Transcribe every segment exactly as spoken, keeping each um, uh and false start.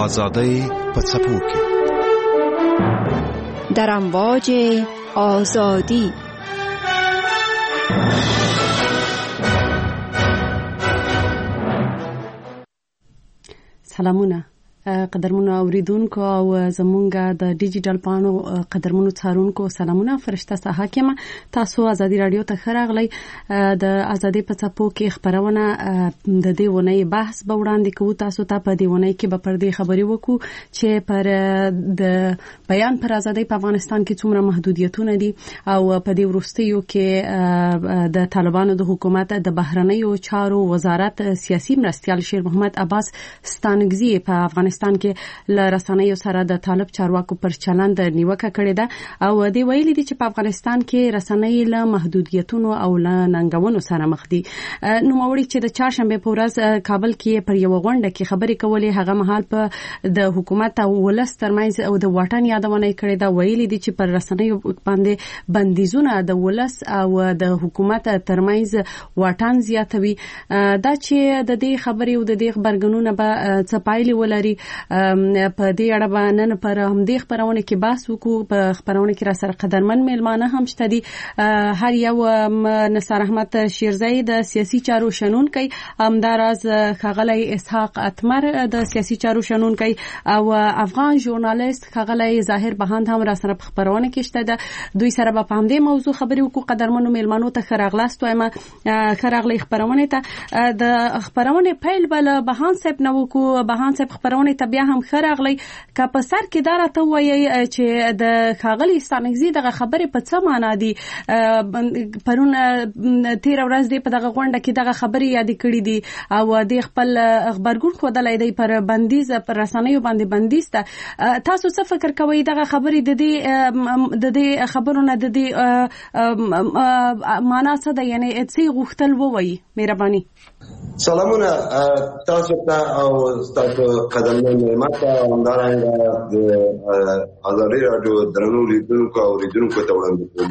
آزادی په څپو کې در امواج آزادی. سلامونه قدرمنو اوریدونکو او زمونږه د ډیجیټل پانو قدرمنو څارونکو سلامونه. فرشته ساحه کې ما تاسو ازادي رادیو ته خراغلی د ازادي په څپو کې خبرونه د دې ونې بحث به وړاندې کوو. تاسو ته په دې ونې کې به پر دې خبرې وکړو چې پر د بیان پر ازادي په افغانستان کې څومره محدودیتونه دي او په دې وروستیو کې د طالبانو د حکومت د بهرنیو چارو وزارت سیاسي مرستیال شیر محمد عباس ستانګزی په افغانستان کې ل رسنیو سره د طالب چارواکو پر چلند نیوکه کړې ده او دی ویلي دي چې په افغانستان کې رسنۍ له محدودیتونو او له ننګونو سره مخ دي. نو موري چې د چهارشنبه په ورځ کابل کې پر یو غونډه کې خبرې کولې هغه مهال په د حکومت او ولس ترمنځ او د واټن یادونه کړې ده. ویلي دي چې پر رسنیو باندې بندیزونه د ولس او د حکومت ترمنځ واټن زیاتوي. دا چې د دې خبرې او د دې خبرګونونه به څپایلي ولري په دې اړه باندې پر هم دې خبرونه کې بحث وکړو. په خبرونه کې را سره قدرمن میلمانه هم شته دي. هر یو نصر احمد شیرزئی د سیاسي چارو شنونکي، همداراز خغلی اسحاق اتمر د سیاسي چارو شنونکي او افغان ژورنالیست خغلی ظاهر بهاند هم را سره په خبرونه کې شته ده. دوی سره په همدې موضوع خبرې وکړو. قدرمنو میلمانو ته خراغلاست وایم. خراغلی خبرونه ته د خبرونه پیل بل بهاند صاحب نو کو بهاند صاحب خبرونه ته بیا هم خراغلی که په سر کې دارا ته وایي چې د خاغلی ستانګزی دغه خبرې په څه معنا دي. پرون تیر ورځ دی په دغه غونډه کې دغه خبرې یاد کړې دي او د خپل خبرګون خودلای دی پر بندیز پر رسنیو باندې بندیز ته. تاسو څه فکر کوئ دغه خبرې د دې د دې خبرونه د دې معنا څه ده، یعنی څه غوښتل ووایي؟ مهرباني. سلامونه تاسو ته او تاسو قدرمن ماته همدارنګه د ازادي رادیو درنو لیدونکو او لیدونکو ته وړاندې کوم.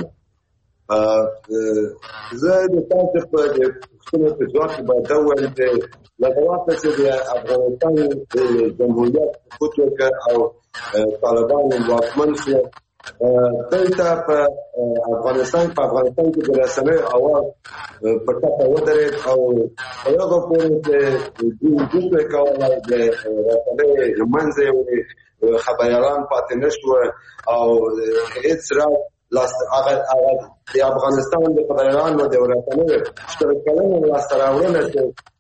زه د تاسو په خپل په ځواب باندې وایم چې لکه وخت چې د افغانستان جمهوریت حکومت او طالبان واکمن شو دلته په افغانستان په افغانستان کې د رسنیو اواز په ټاپه ودرېد او هغه پورې چې د دوی کولای د رسنیو لمنځه یوړي خبريالان پاتې نشو او هیڅ را لاست هغه هغه د افغانستان د خبريالانو د رسنیو شرکتونو لاست راوړل چې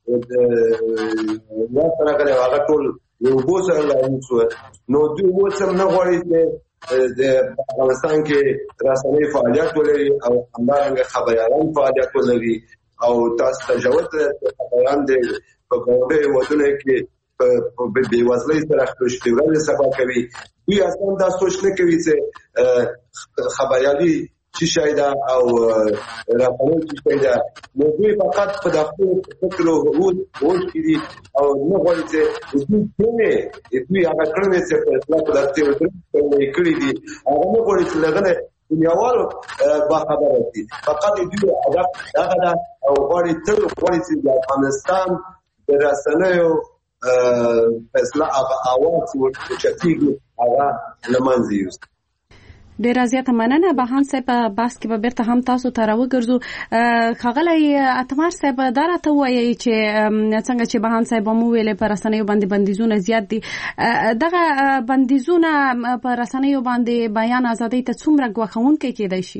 یا څنګه هغه ټول یو بوسه لایو نو دوی وڅم نه غواړي چې د افغانستان کې رسنۍ فعالیت ولري او همدارنګه خبريالان فعالیت ولري او تاسو تجاوز خبريالان د په ګوډه ودونه کې په بیوزلۍ سره خپل اشتغال سبا کوي. دوی اصلا دا سوچ نه کوي چې خبريالي چې شایدا او راپورونه چې شایدا نو دوی فقط په داخلي فکر او هوډ هوډ کړي او نه غواړي چې دوی څنګه دوی هغه کړنې چې په اصلاح په داسې وکړي کړي دي هغه نه غواړي چې لغنه دنیاوالو با خبره دي فقط دوی هدف هغه او غواړي تل غواړي چې د افغانستان د رسنیو اصلاح هغه اواز ورچتيږي هغه لمنځي یوست. ډیر زیاته مننه. بهان صاحب بحث کې به بیرته هم تاسو ته راوګرځو. خغلی اتمر صاحب دراته وایي چې څنګه چې بهان صاحب مو ویلې پر رسنیو باندې بندیزونه زیات دي. دغه بندیزونه پر رسنیو باندې بیان ازادي ته څومره غوښونکي کېدای شي؟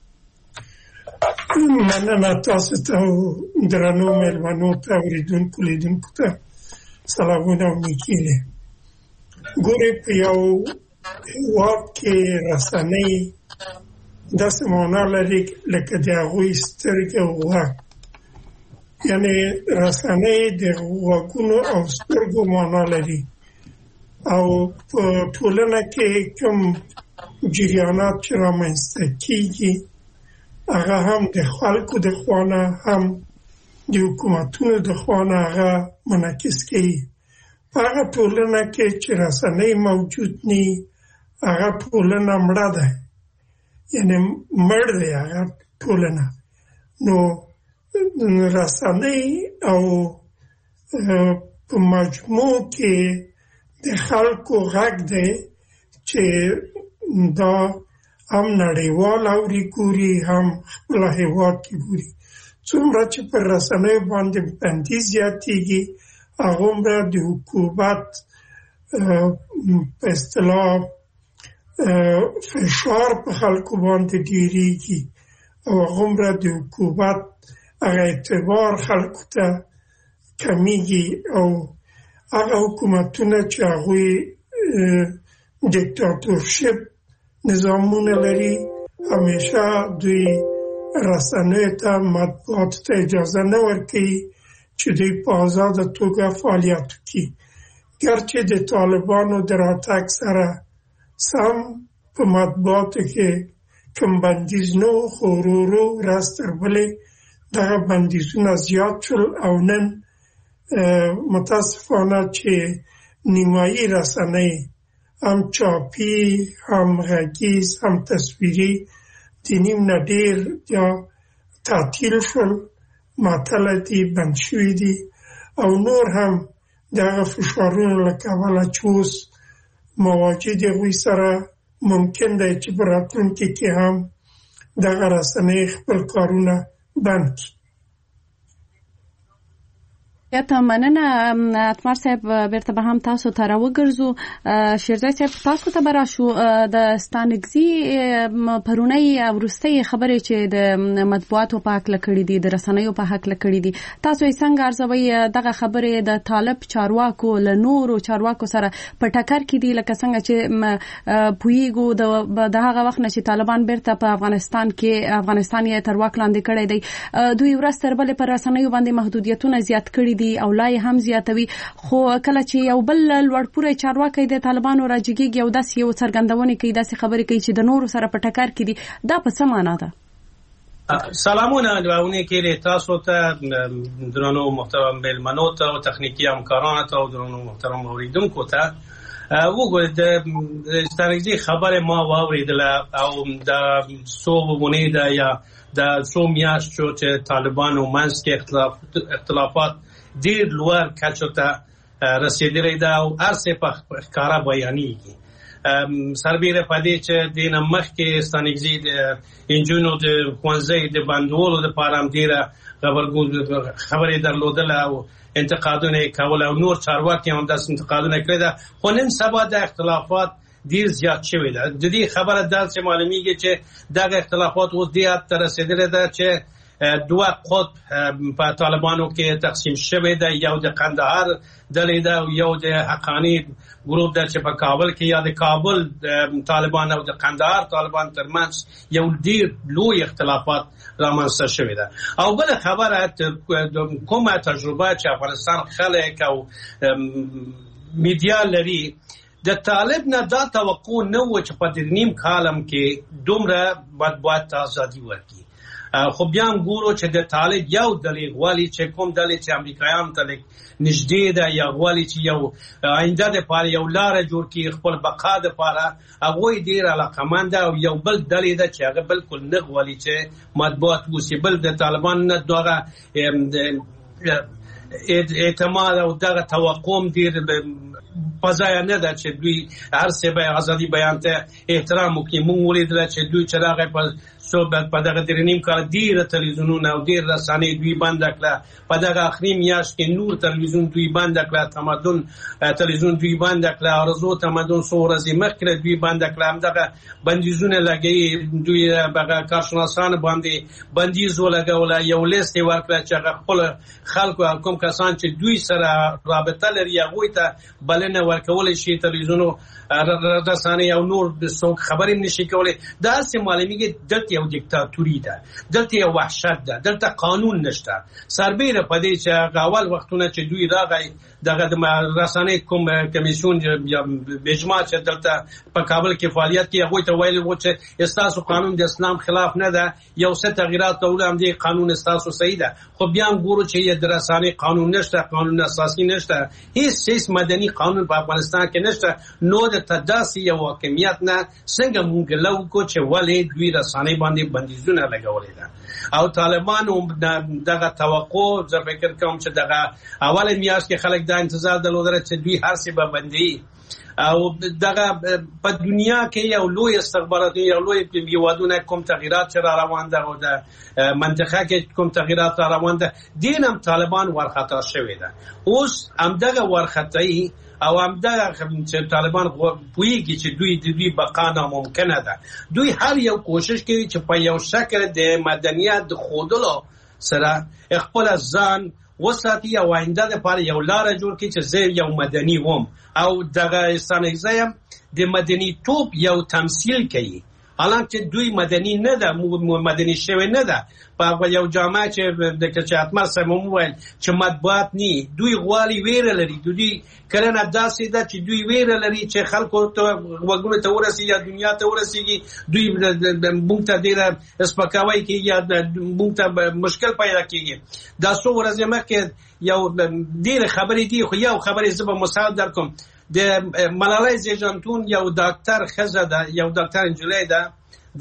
مننه تاسو ته درنو مېلمنو ته اوریدونکو لیدونکو ته سلامونه او نیکیله. ګورې په یو هیواد کې رسنۍ داسې معنا لري لکه د هغوی سترګې او غوږ، یعنې رسنۍ د غوږونو او سترګو معنا لري او په ټولنه کې کوم جریانات چې رامنځته کېږي هغه هم د خلکو د خوا نه هم د حکومتونو د خوا نه هغه منعکس کوي. په هغه ټولنه کې چې رسنۍ موجود نه هغه ټولنه مړه ده، یعنی مړ دی هغه ټولنه. نو رسنۍ او په مجموع کې د د خلکو غږ دی چې دا هم نړیوال اوري ګوري هم خپل هیواد کې ګوري. څومره چې پر رسنیو باندې بندي زیاتېږي هغومره د حکومت په اصطلاح فشار په خلکو باندې ډېرېږي او هغومره د حکومت هغه اعتبار خلکو ته کمیږي او هغه حکومتونه چې هغوی دیکتاتورشپ نظامونه لري همیشه دوی رسنیو ته مطبوعاتو ته اجازه نه ورکوي چې دوی په آزاده توګه فعالیت وکړي. ګرچې د طالبانو د راتګ سره سم په مطبوعاتو کې کوم بندیز نه و، خو ورو ورو ورځ تر بلې دغه بندیزونه زیات شول او نن متاسفانه چې نیمایي رسنۍ هم چاپي هم غږیز هم تصویري د نیم نه ډېر یا تعطیل شول، معطله دي، بند شوي دي او نور هم د هغه فشارونو له کبله چې اوس مواجه د هغوی سره ممکن دی چې په راتلونکي کې هم دغه رسنۍ خپل کارونه بند کړي. یا ته مننه اتمر صاحب، بیرته به هم تاسو ته راوګرځو. شیرزای صاحب تاسو ته به راشو. د ستانکزي پرونی وروستۍ خبرې چې د مطبوعاتو په هکله کړي دي، د رسنیو په هکله کړي دي، تاسو یې څنګه ارزوئ؟ دغه خبرې د طالب چارواکو له نورو چارواکو سره په ټکر کې دي، لکه څنګه چې پوهیږو د هغه وخت نه چې طالبان بیرته په افغانستان کې افغانستان یې تر واک لاندې کړی دی، دوی ورځ تر بلې پر رسنیو باندې محدودیتونه زیات کړي دي او لا یې هم زیاتوي. خو کله چې یو بل لوړپوړی چارواکی د طالبانو راجګیږي او داسې یو څرګندونې کوي، داسې خبرې کوي چې د نورو سره په ټکر کې دي، دا په څه معنا ده؟ سلامونه دعاونه کې تاسو ته درنو محترم مېلمنو ته او تخنیکی همکارانو ته او درنو محترم اوریدونکو ته. وګورئ د ستانکزي خبره ما واوریدله او د صوبونه ده یا د څو میاشتو چې طالبانو منځ کې اختلافات ډېر لوړ کچو ته رسیدلی ده او هر څه په ښکاره بیانېږي. سربیره په دې چې د نه مخکې ستانکزي د نجونو د ښوونځي د بندولو دپاره هم ډېره خبرې درلودله او انتقادونه یې کول او نور چارواکي هم داسې انتقادونه کړي ده. خو نن سبا د اختلافات ډېر زیات شوي ده. د دې خبره داسې معلومیږي چې دغه اختلافات اوس دې حد ته رسېدلی ده چې دوه قطب په طالبانو کې تقسیم شوی ده، یو د قندهار ډلې ده او یو د حقاني ګروپ ده چې په کابل کې یا د کابل طالبان او د قندهار طالبان ترمنځ یو ډېر لوی اختلافات رامنځته شوی ده. او بله خبره کومه تجربه چې افغانستان خلک او میډیا لري، د طالب نه دا توقع نه و چې په نیم کالم کې دومره مطبوعات ته ازادي ورکړي. خو بیا هم ګورو چې د طالب یو دلیل غواړي چې کوم دلیل چې امریکایانو ته نږدې ده یا غواړي چې یو آینده دپاره یو لاره جوړ کړي خپل بقا دپاره، هغوی ډېر علاقمند ده. او یو بل دلیل ده چې هغه بلکل نه غواړي چې مطبوعات اوسي. بل د طالبان نه دغه اعتماد او دغه توقع هم ډېر پځای نه ده چې دوی هر څه به ازادي بیان ته احترام وکړي. موږ ولیدله چې دوی چې راغی په صحبت په دغه درې نیم کال ډېره تلویزیونونه او ډېر رسنۍ دوی بنده کړه. په دغه اخري میاشت کې نور تلویزیون دوی بنده کړه، تمدن تلویزیون دوی بنده کړه، ارزو تمدن څو ورځې مخکې دوی بنده کړه. همدغه بندیزونه لګوي دوی هغه کارشناسان باندې بندیز ولګوله، یو لیست یې ورکړه چې هغه خپل خلکو کوم کسان چې دوی سره رابطه لري هغوی ته بلنه ورکولی شي، تلویزیونو رسنۍ او نور څوک خبرې نشي کولی. داسې معلومیږي دلته یو دیکتاتوري ده، دلته یو وحشت ده، دلته قانون نشته. سربیره په دې چې اول وختونه چې دوی راغی دغه د رسنۍ کوم کمیسیون یا اجماع چې دلته په کابل کې فعالیت کوي، هغوی ته ویلي و چې ستاسو قانون د اسلام خلاف نه ده، یو څه تغییرات راوړه، همدې قانون ستاسو صحیح ده. خو بیا هم ګورو چې د رسنۍ قانون نشته، قانون اساسي نشته، هیڅ هیڅ مدني قانون په افغانستان کې نشته. نو د تداسي یو حاکمیت نه څنګه مونږ لو کو چې ولې دوی رسنۍ باندې بندیزونه لګولې ده او طالبان دغه توقع زه فکر کوم چې دغه اول میاشت کې خلک دا انتظار درلودل چې دوی هر څه به بندي او دغه په دنیا کې یو لوی استخباراتي یو لوی هیوادونه کوم تغییرات چې را روان ده او د منطقه کې کوم تغییرات را روان ده دینم طالبان ورخطا شوی ده اوس هم دغه ورخطایي او هم دغه چې طالبان پوهیږي چې دوی د دوی بقا ناممکنه ده دوی هر یو کوشش کوي چې په یو شکل د مدنیت خودلو سره خپل ځان وساتي او آینده لپاره یو لار جوړ کړي چې زه یو مدني وم او دغه ستانګزایم د مدني توپ یو تمثيل کوي حالانکه دوی مدني نه ده مدني شوی نه ده په یو جامعه چې د کچاتمر سره موویل چې مطبوعات ني دوی غوالي ویره لري دوی کله نه داسې ده چې دوی ویره لري چې خلکو ته وګړو ته ورسي یا دنیا ته ورسیږي دوی موږ ته ډیره سپکاوي کوي یا موږ ته مشکل پیدا کوي دا څو ورځې مخکې یو ډیره خبرې دي خو یو خبرې زه به مثال درکوم د ملالۍ زیجانتون یو ډاکټر خزه ده یو ډاکټر انجلۍ ده د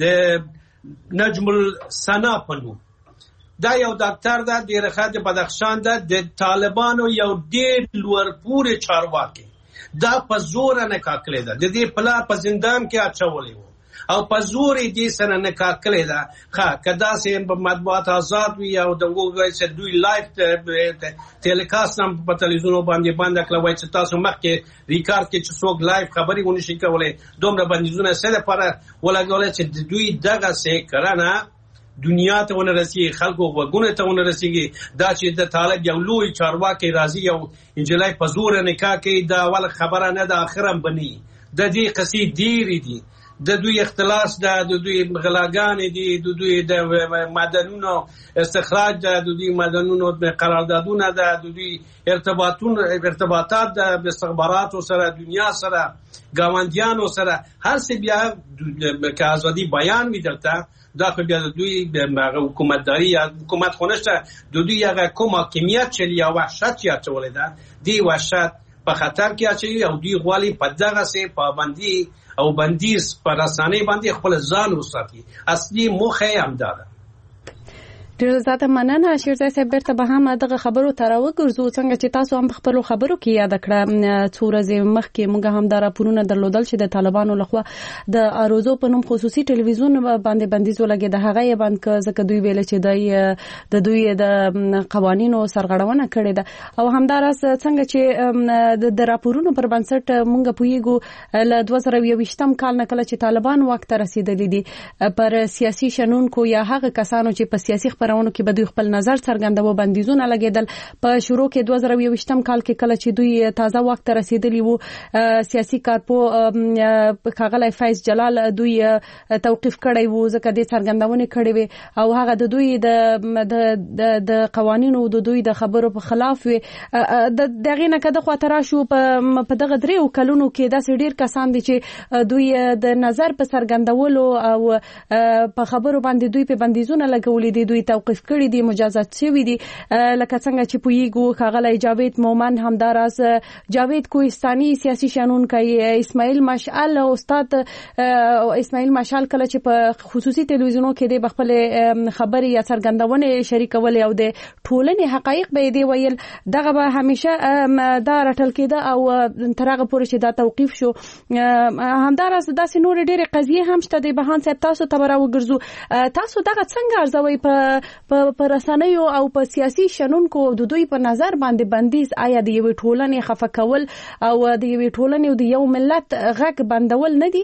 نجم السنا په نوم دا یو ډاکټر ده ډیره ښه د بدخشان ده د طالبانو یو ډیر لوړ پورې چارواکي دا په زور نه کاکلې ده د دې پلا په زندان کې اچولې وو او په زور دې سره نه کاکلې ده ښه کدا سه په مطبوعات آزاد وي او د وګړي چې دوی لایف ټیلیکاست هم په تلویزیون باندې باندې کړوي چې تاسو مخکې ریکارډ کې چې څوک لایف خبري ونی شي کولای دومره بندیزونه سره لپاره ولګول چې دوی دغه سه کرانه دنیا ته ونرسي خلکو وګونه ته ونرسيږي دا چې د طالب یو لوی چارواکي راځي یو انجلای په زور نکاح کوي دا ول خبره نه د اخرم بني د دې قصې ډېری دي د دوی اختلاس ده د دوی غلاګانې دي د دوی د معدنونو استخراج ده د دوی معدنونو قراردادونه ده د دوی ارتباطون ارتباطات د استخباراتو سره دنیا سره گاونډیانو سره هر څه بیا که ازادي بیان وي درته دا خو بیا د دوی حکومتداري یا حکومت خونشته د دوی هغه کوم حاکمیت چې یا وحشت یا چولې ده دی وحشت په خطر کې اچي او دوی غواړي په دغه سه پابندي او بندیز پر رسانه باندې خپل ځان وساتي اصلي موخه هم ده ډیر زیاته مننه شیرزای صاحب برته به هم دغه خبرو تراو ګرځو څنګه چې تاسو هم خپل خبرو کې یاد کړه څو ورځې مخکې موږ هم دا راپورونه درلودل چې د طالبانو لخوا د اروزو په نوم خصوصي ټلویزیون باندې بندیز ولګي د هغه یې باندې ک ځکه دوی ویل چې د دوی د قوانینو سرغړونه کړې ده او همدارس څنګه چې د راپورونو پر بنسټ موږ پویګو ل دوه زره یوویشتم کال نه کله چې طالبان وخت رسیدلې دي پر سیاسي شنونکو یا هغه کسانو چې په سیاسي خبرونو کې به دوی خپل نظر څرګندوي بندیزونه لګیدل په شروع کې دوه زره یوویشتم کال کې کله چې دوی تازه وخت رسیدلی وو سیاسي کارپو کاغلی فیض جلال دوی توقیف کړی وو ځکه د څرګندونې کړې وي او هغه د دوی د د قوانینو د دوی د خبرو په خلاف وي د دغه نه کده خاطر شو په دغه درې کلونو کې د ډیر کسان دي چې دوی د نظر په څرګندولو او په خبرو باندې دوی په بندیزونه لګولې دي دوی توقیف کړی دي مجازات شوی دي لکه څنګه چې پویګو کاغلی جاوید مومن همداراز جاوید کوهستاني سیاسي شنونکي اسماعیل مشعل استاد اسماعیل مشعل کله چې په خصوصي ټلویزیونو کې د خپل خبري یا څرګندونه شریکول او د ټولنې حقایق به دی ویل دغه به همیشه دا رټل کېده او ترغه پورې چې دا توقیف شو همداراز داسې نور ډېر قضیه هم شته د بهان صاحب تاسو ته راو ګرځو تاسو دغه څنګه ارزوي په په رسنیو او په سیاسي شنونکو د دوی په نظر باندې بندیز آیا د یوې ټولنې خفه کول او د یوې ټولنې او د یو ملت غږ بندول نه دي؟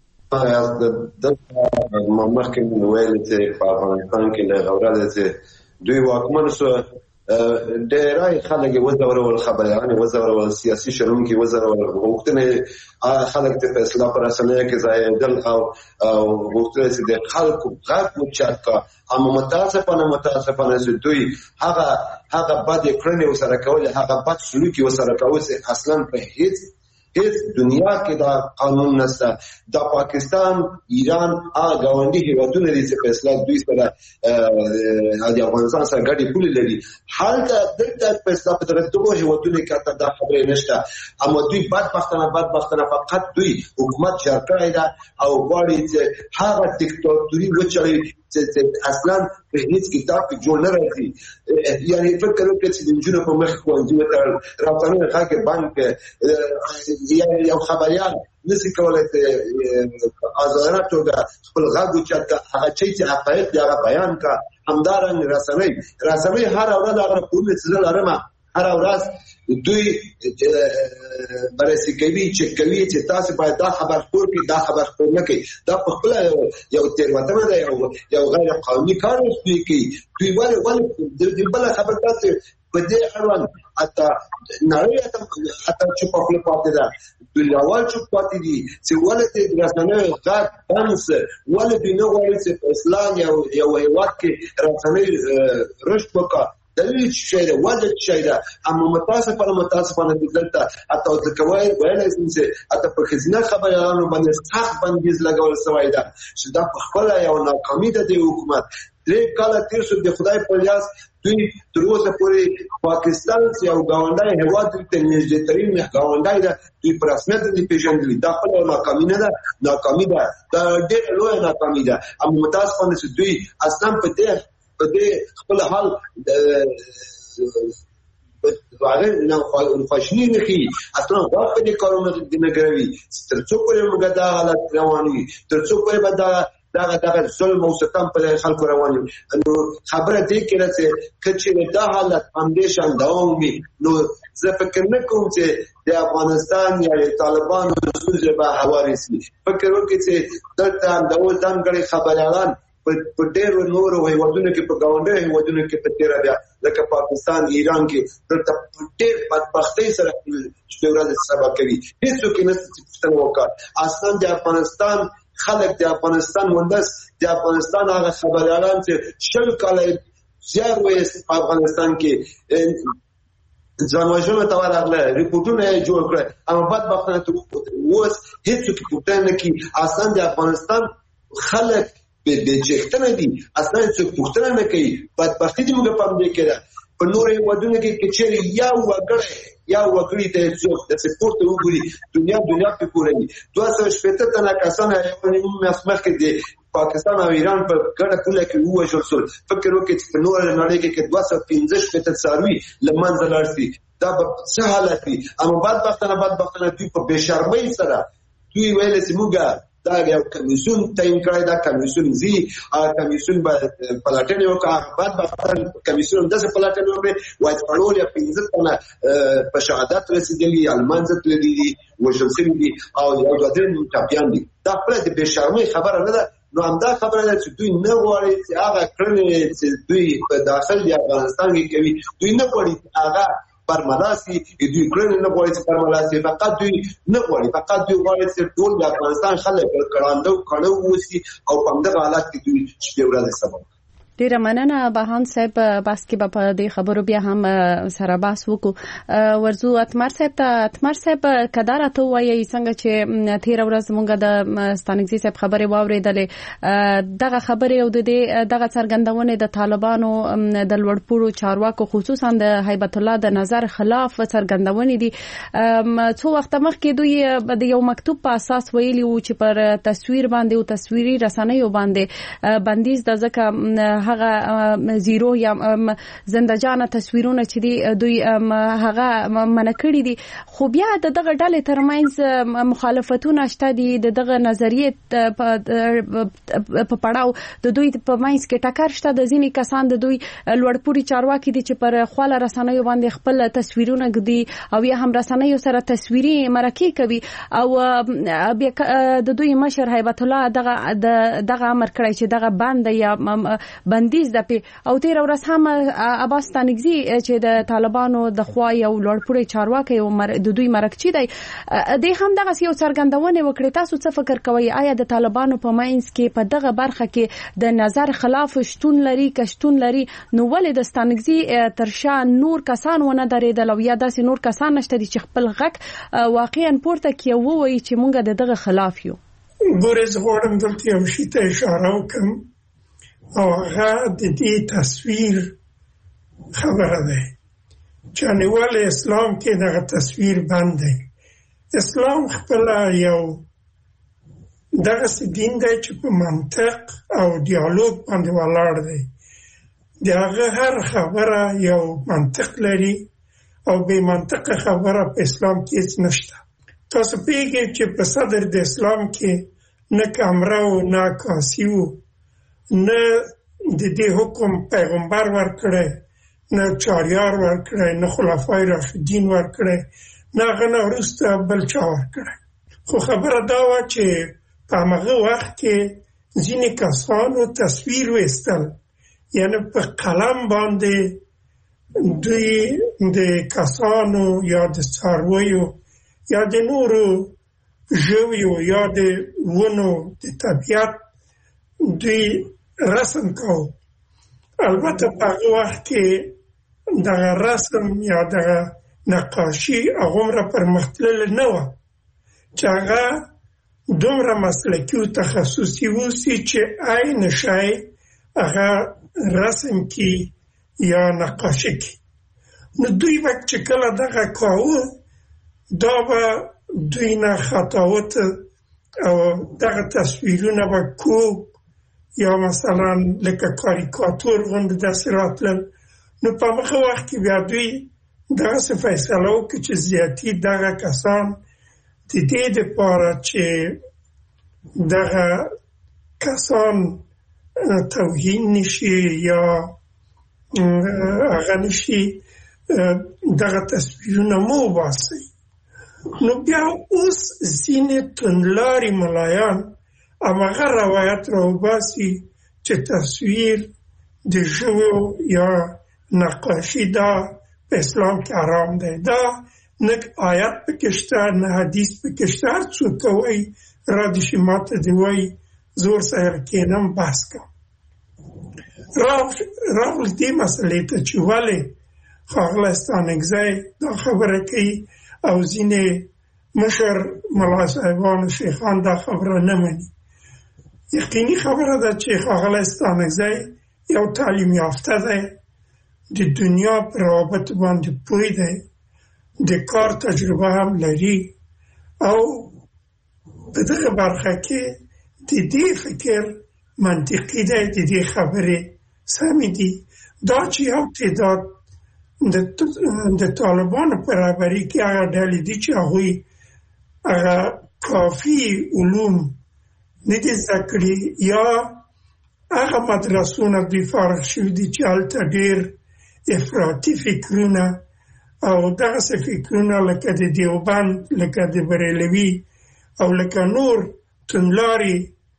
د مخکې ویل چې په افغانستان کې له غوړه چې دوی واکمن شو ډېرای خلک وزورول خبريان وزورول سیاسي شنونکي وزورول وختونه خلک ته فیصله پر رسنیو کې ځایدل او وختونه چې د خلکو غږ وچاکا هم متاسفانه متاسفانه چې دوی هغه هغه بد کړنې وسره کول هغه بد سلوکي وسره کول اصلا په هیڅ هیڅ دنیا کې دا قانون نشته. دا پاکستان، ایران هغه ګاونډي هیوادونه دي چې په اصطلاح دوی سره د افغانستان سره ګډې پولې لري. هلته دلته په اصطلاح په دغه دغو هیوادونو کې حتی دا خبرې نشته. اما دوی بدبختانه بدبختانه فقط دوی حکومت جوړ کړی ده او غواړي چې هغه دیکتاتوري وچلوي چې اصلا په هیڅ کتاب کې جوړ نه راځي. یعنې فکر وکړئ چې د نجونو په مخ ښوونځي وتړل، راپورونه خلک بند کړ، یعنې یو خبریال نشي کولی چې ازادانه توګه خپل غږ اوچت کړه، هغه شی چې حقایق دي هغه بیان کړه. همدارنګه رسنۍ رسنۍ هره ورځ هغه راپورونه چې زه لرم هره ورځ دوی بررسي کوي چې کوي چې تاسو باید دا خبر خپور کړئ، دا خبر خپور نه کړئ. دا په خپله یو تېروتنه ده، یو غیر قانوني کار دوی کوي. دوی ولې ولې د بله خبر تاسو په دې اړوند حتی نړۍ حتی چوپه خوله پاتې ده. دوی اول چوپ پاتې دي چې ولې د رسنیو غږ بند سه، ولې دوی نه غواړي چې په اسلام یو هېواد کې رسنۍ رشد وکړي. دلیل څه شی ده؟ وجه څه شی ده؟ اما متاسفانه متاسفانه دلته حتی ځکه ویلی شم چې حتی په ښځینه خبریالانو باندې سخت بندیز لګول شوی ده چې دا په خپله یو ناکامي ده د حکومت. درې کاله تېر شو، د خدای په لیاس دوی تر اوسه پورې پاکستان چې یو ګاونډی هېواد دوی ته نږدېترین ګاونډی ده، دوی په رسمیت نه دي پېژندلي. دا خپله یو ناکامي نه ده، ناکامي ده، دا ډېره لویه ناکامي ده. اما متاسفانه چې دوی اصلا په دې په دې خپل حال هغه نه خواشیني نه کوي، اصلا غواړي په دې کارونه نه کوي. تر څو پورې موږ دا حالت روان وي، تر څو پورې به دا دغه دغه ظلم او ستم په خلکو روان وي. نو خبره دې کې ده چې که چېرې دا حالت همدې شان دوام وي، نو زه فکر نه کوم چې د افغانستان یا د طالبانو ستونزې به هوارې شي. فکر وکړئ چې دلته همدغه ځانګړي خبریالان په ډېرو نورو هېوادونو کې، په ګاونډیو هېوادونو کې په تېره بیا لکه پاکستان، ایران کې دلته په ډېر بدبختۍ سره شپې ورځې سبا کوي. هېڅوک یې نشته چې پوښتنه وکړي. اصلا د افغانستان خلک، د افغانستان ولس، د افغانستان هغه خبریالان چې شل کاله زیار وایست په افغانستان کې ځانوژنو ته ورغله، ریپورټونه یې جوړ کړل، اما بدبختانه اوس هېڅوک یې پوښتنه نه کوي. اصلا د افغانستان خلک بې چښتنه دي، اصلا څوک پوښتنه نه کوي. بدبختي دې موږ په همدې کې ده. په نورو هېوادونو کې که چېرې یو وګړی یو وګړي ته څوک داسې پورته وګوري، دنیا دنیا پرې پوروي. دوه سوه شپېته تنه کسان یو نیم میاشت مخکې د پاکستان او ایران په ګډه پوله کې ووژل شول. فکر وکړئ چې په نوره نړۍ کې که دوه سوه پنځه شپېته څاروي له منځه لاړ شي، دا به څه حالت وي. اما بدبختانه بدبختانه دوی په بې شرمۍ سره دوی ویلې چې موږ دا یو کمیسیون تعیین کړی، دا کمیسیون ځي، هغه کمیسیون به پلټنې وکړي. بدبختانه کمیسیون همداسې پلټنې وکړي، وایي څلور یا پنځه تنه په شهادت رسېدلي، المنځه تللي دي، وژل شوي دي او یو دوه درې ټپیان دي. دا خپله د بې شرمۍ خبره نه ده. نو همدا خبره ده چې دوی نه غواړي چې هغه کړنې چې دوی په داخل د افغانستان کې کوي، دوی نه غواړي هغه پرملاسي، دوی کړنې نه غواړي چې پرملاسي، فقط دوی نه غواړي، فقط دوی غواړي چې ټول د افغانستان خلک کړانده او کړه ووسي او په همدغه حالت کې دوی شپې ورځې سبا. ډیره مننه بهان صاحب. بس کې په دې خبرو بیا هم سره بحث وکړو. ورزو اتمر صاحب ته اتمر صاحب کدار ته وایي څنګه چې تیر ورځ مونږ د ستانګزي صاحب خبره واوریدلې، دغه خبره او د دغه څرګندونه د طالبانو د لوړپوړو چارواکو خصوصا د هیبت الله د نظر خلاف څرګندونه دي. څو وخت مخکې دوی د یو مکتوب په اساس ویلي وو چې پر تصویر باندې او تصویري رسنیو باندې بندیز د ځکه هغه زیرو یا زندجانه تصویرونه چې دی دوی هغه منکړي دي. خو بیا دغه ډلې ترمنځ مخالفتونه شته دي. دغه نظریه په پړاو د دوی په منځ کې ټکر شته. د ځینې کسان د دوی لوړپوړي چارواکي دي چې پر خپل رسنیو باندې خپل تصویرونه ږدي او یا هم رسنیو سره تصویري مرکې کوي او بیا د دوی مشر هیبت الله دغه دغه امر کړی چې دغه بند یا بندیز د پی او تیر ورځ هم عباس ستانکزي چې د طالبانو د خوا یو لوړپوړی چارواکي او د دوی مرکچی دی د هم دغه یو څرګندونه وکړه. تاسو څه فکر کوئ آیا د طالبانو په ماینس کې په دغه برخه کې د نظر خلاف شتون لري کشتون لري نو ولې د ستانکزي ترشا نور کسان ونه درېدل او یا داسې نور کسان نشته چې خپل غږ واقعا پورته کوي وایي چې مونږ د دغه خلاف یو؟ ګورز غواړم دلته یو شي ته اشاره وکړم او هغه د دې تصویر خبره ده چې نیول اسلام کې دغه تصویر بند دی. اسلام خپل یو دغه دین دی چې په منطق او دیالوگ باندې ولاړ دی. دغه هر خبره یو منطق لري او به منطق خبره په اسلام کې هیڅ نشته. تاسو پیږئ چې په صدر د اسلام کې نه کامره او نه کاسی و نه د دې حکم پیغمبر ورکړی نه چاریار ورکړی نه خلفای راشدین ورکړی نه هغه نه وروسته بل چا ورکړی. خو خبره دا وه چې په همغه وخت کې ځینې کسانو تصویر ویستل یعنی په قلم باندې دوی د کسانو یا د څارویو یا د نورو ژویو یا د ونو د طبیعت دوی رسم کو. البته په هغه وخت کې دغه رسم یا دغه نقاشي هغومره پرمختللې نه وه چې هغه دومره مسلکي او تخصصي اوسي چې عین شی هغه رسم کی یا نقاشي کی. نو دوی به چې کله دغه کاوه دا به دوی نه خطاوت او دغه تصویرونه به کوک یا مثلا لکه کاریکاتور غوندې داسې راتلل. نو په هغه وخت کې بیا دوی دغسې فیصله وکړه چې زیاتي دغه کسان د دې دپاره چې دغه کسان توهین نشي یا هغه نشي دغه تصویرونه مو وباسي. نو بیا اوس ځینې توندلاري ملایان هماغه روایت راوباسي چې تصویر د ژویو یا نقاشي دا په اسلام کې حرام دی. دا نه آیت پکې شته نه حدیث پکې شته. هر څوک وایي را دې شي ماته دې وایي زور سره کېنم بحث کوم. راغلو دې مسئلې ته چې ولې ښاغلی ستانکزی دا خبره کوي او ځینې مشر ملا صاحبان و شیخان دا خبره نه مني. یقیني خبره ده چې ښاغلی ستانکزی یو تعلیم یافته دی، د دنیا په روابطو باندې پوه دی، د کار تجربه هم لري او په دغه برخه کې د دې فکر منطقي دی، د دې خبرې سمې دي. دا چې یو تعداد د طالبانو په رهبري کې هغه ډلې دي چې هغوی هغه کافي علوم نه دي زده کړي یا هغه مدرسونه دوی فارغ شوي دي چې هلته ډېر افراطي فکرونه او دغسې فکرونه لکه د دیوبند، لکه د بریلوي او لکه نور توندلاري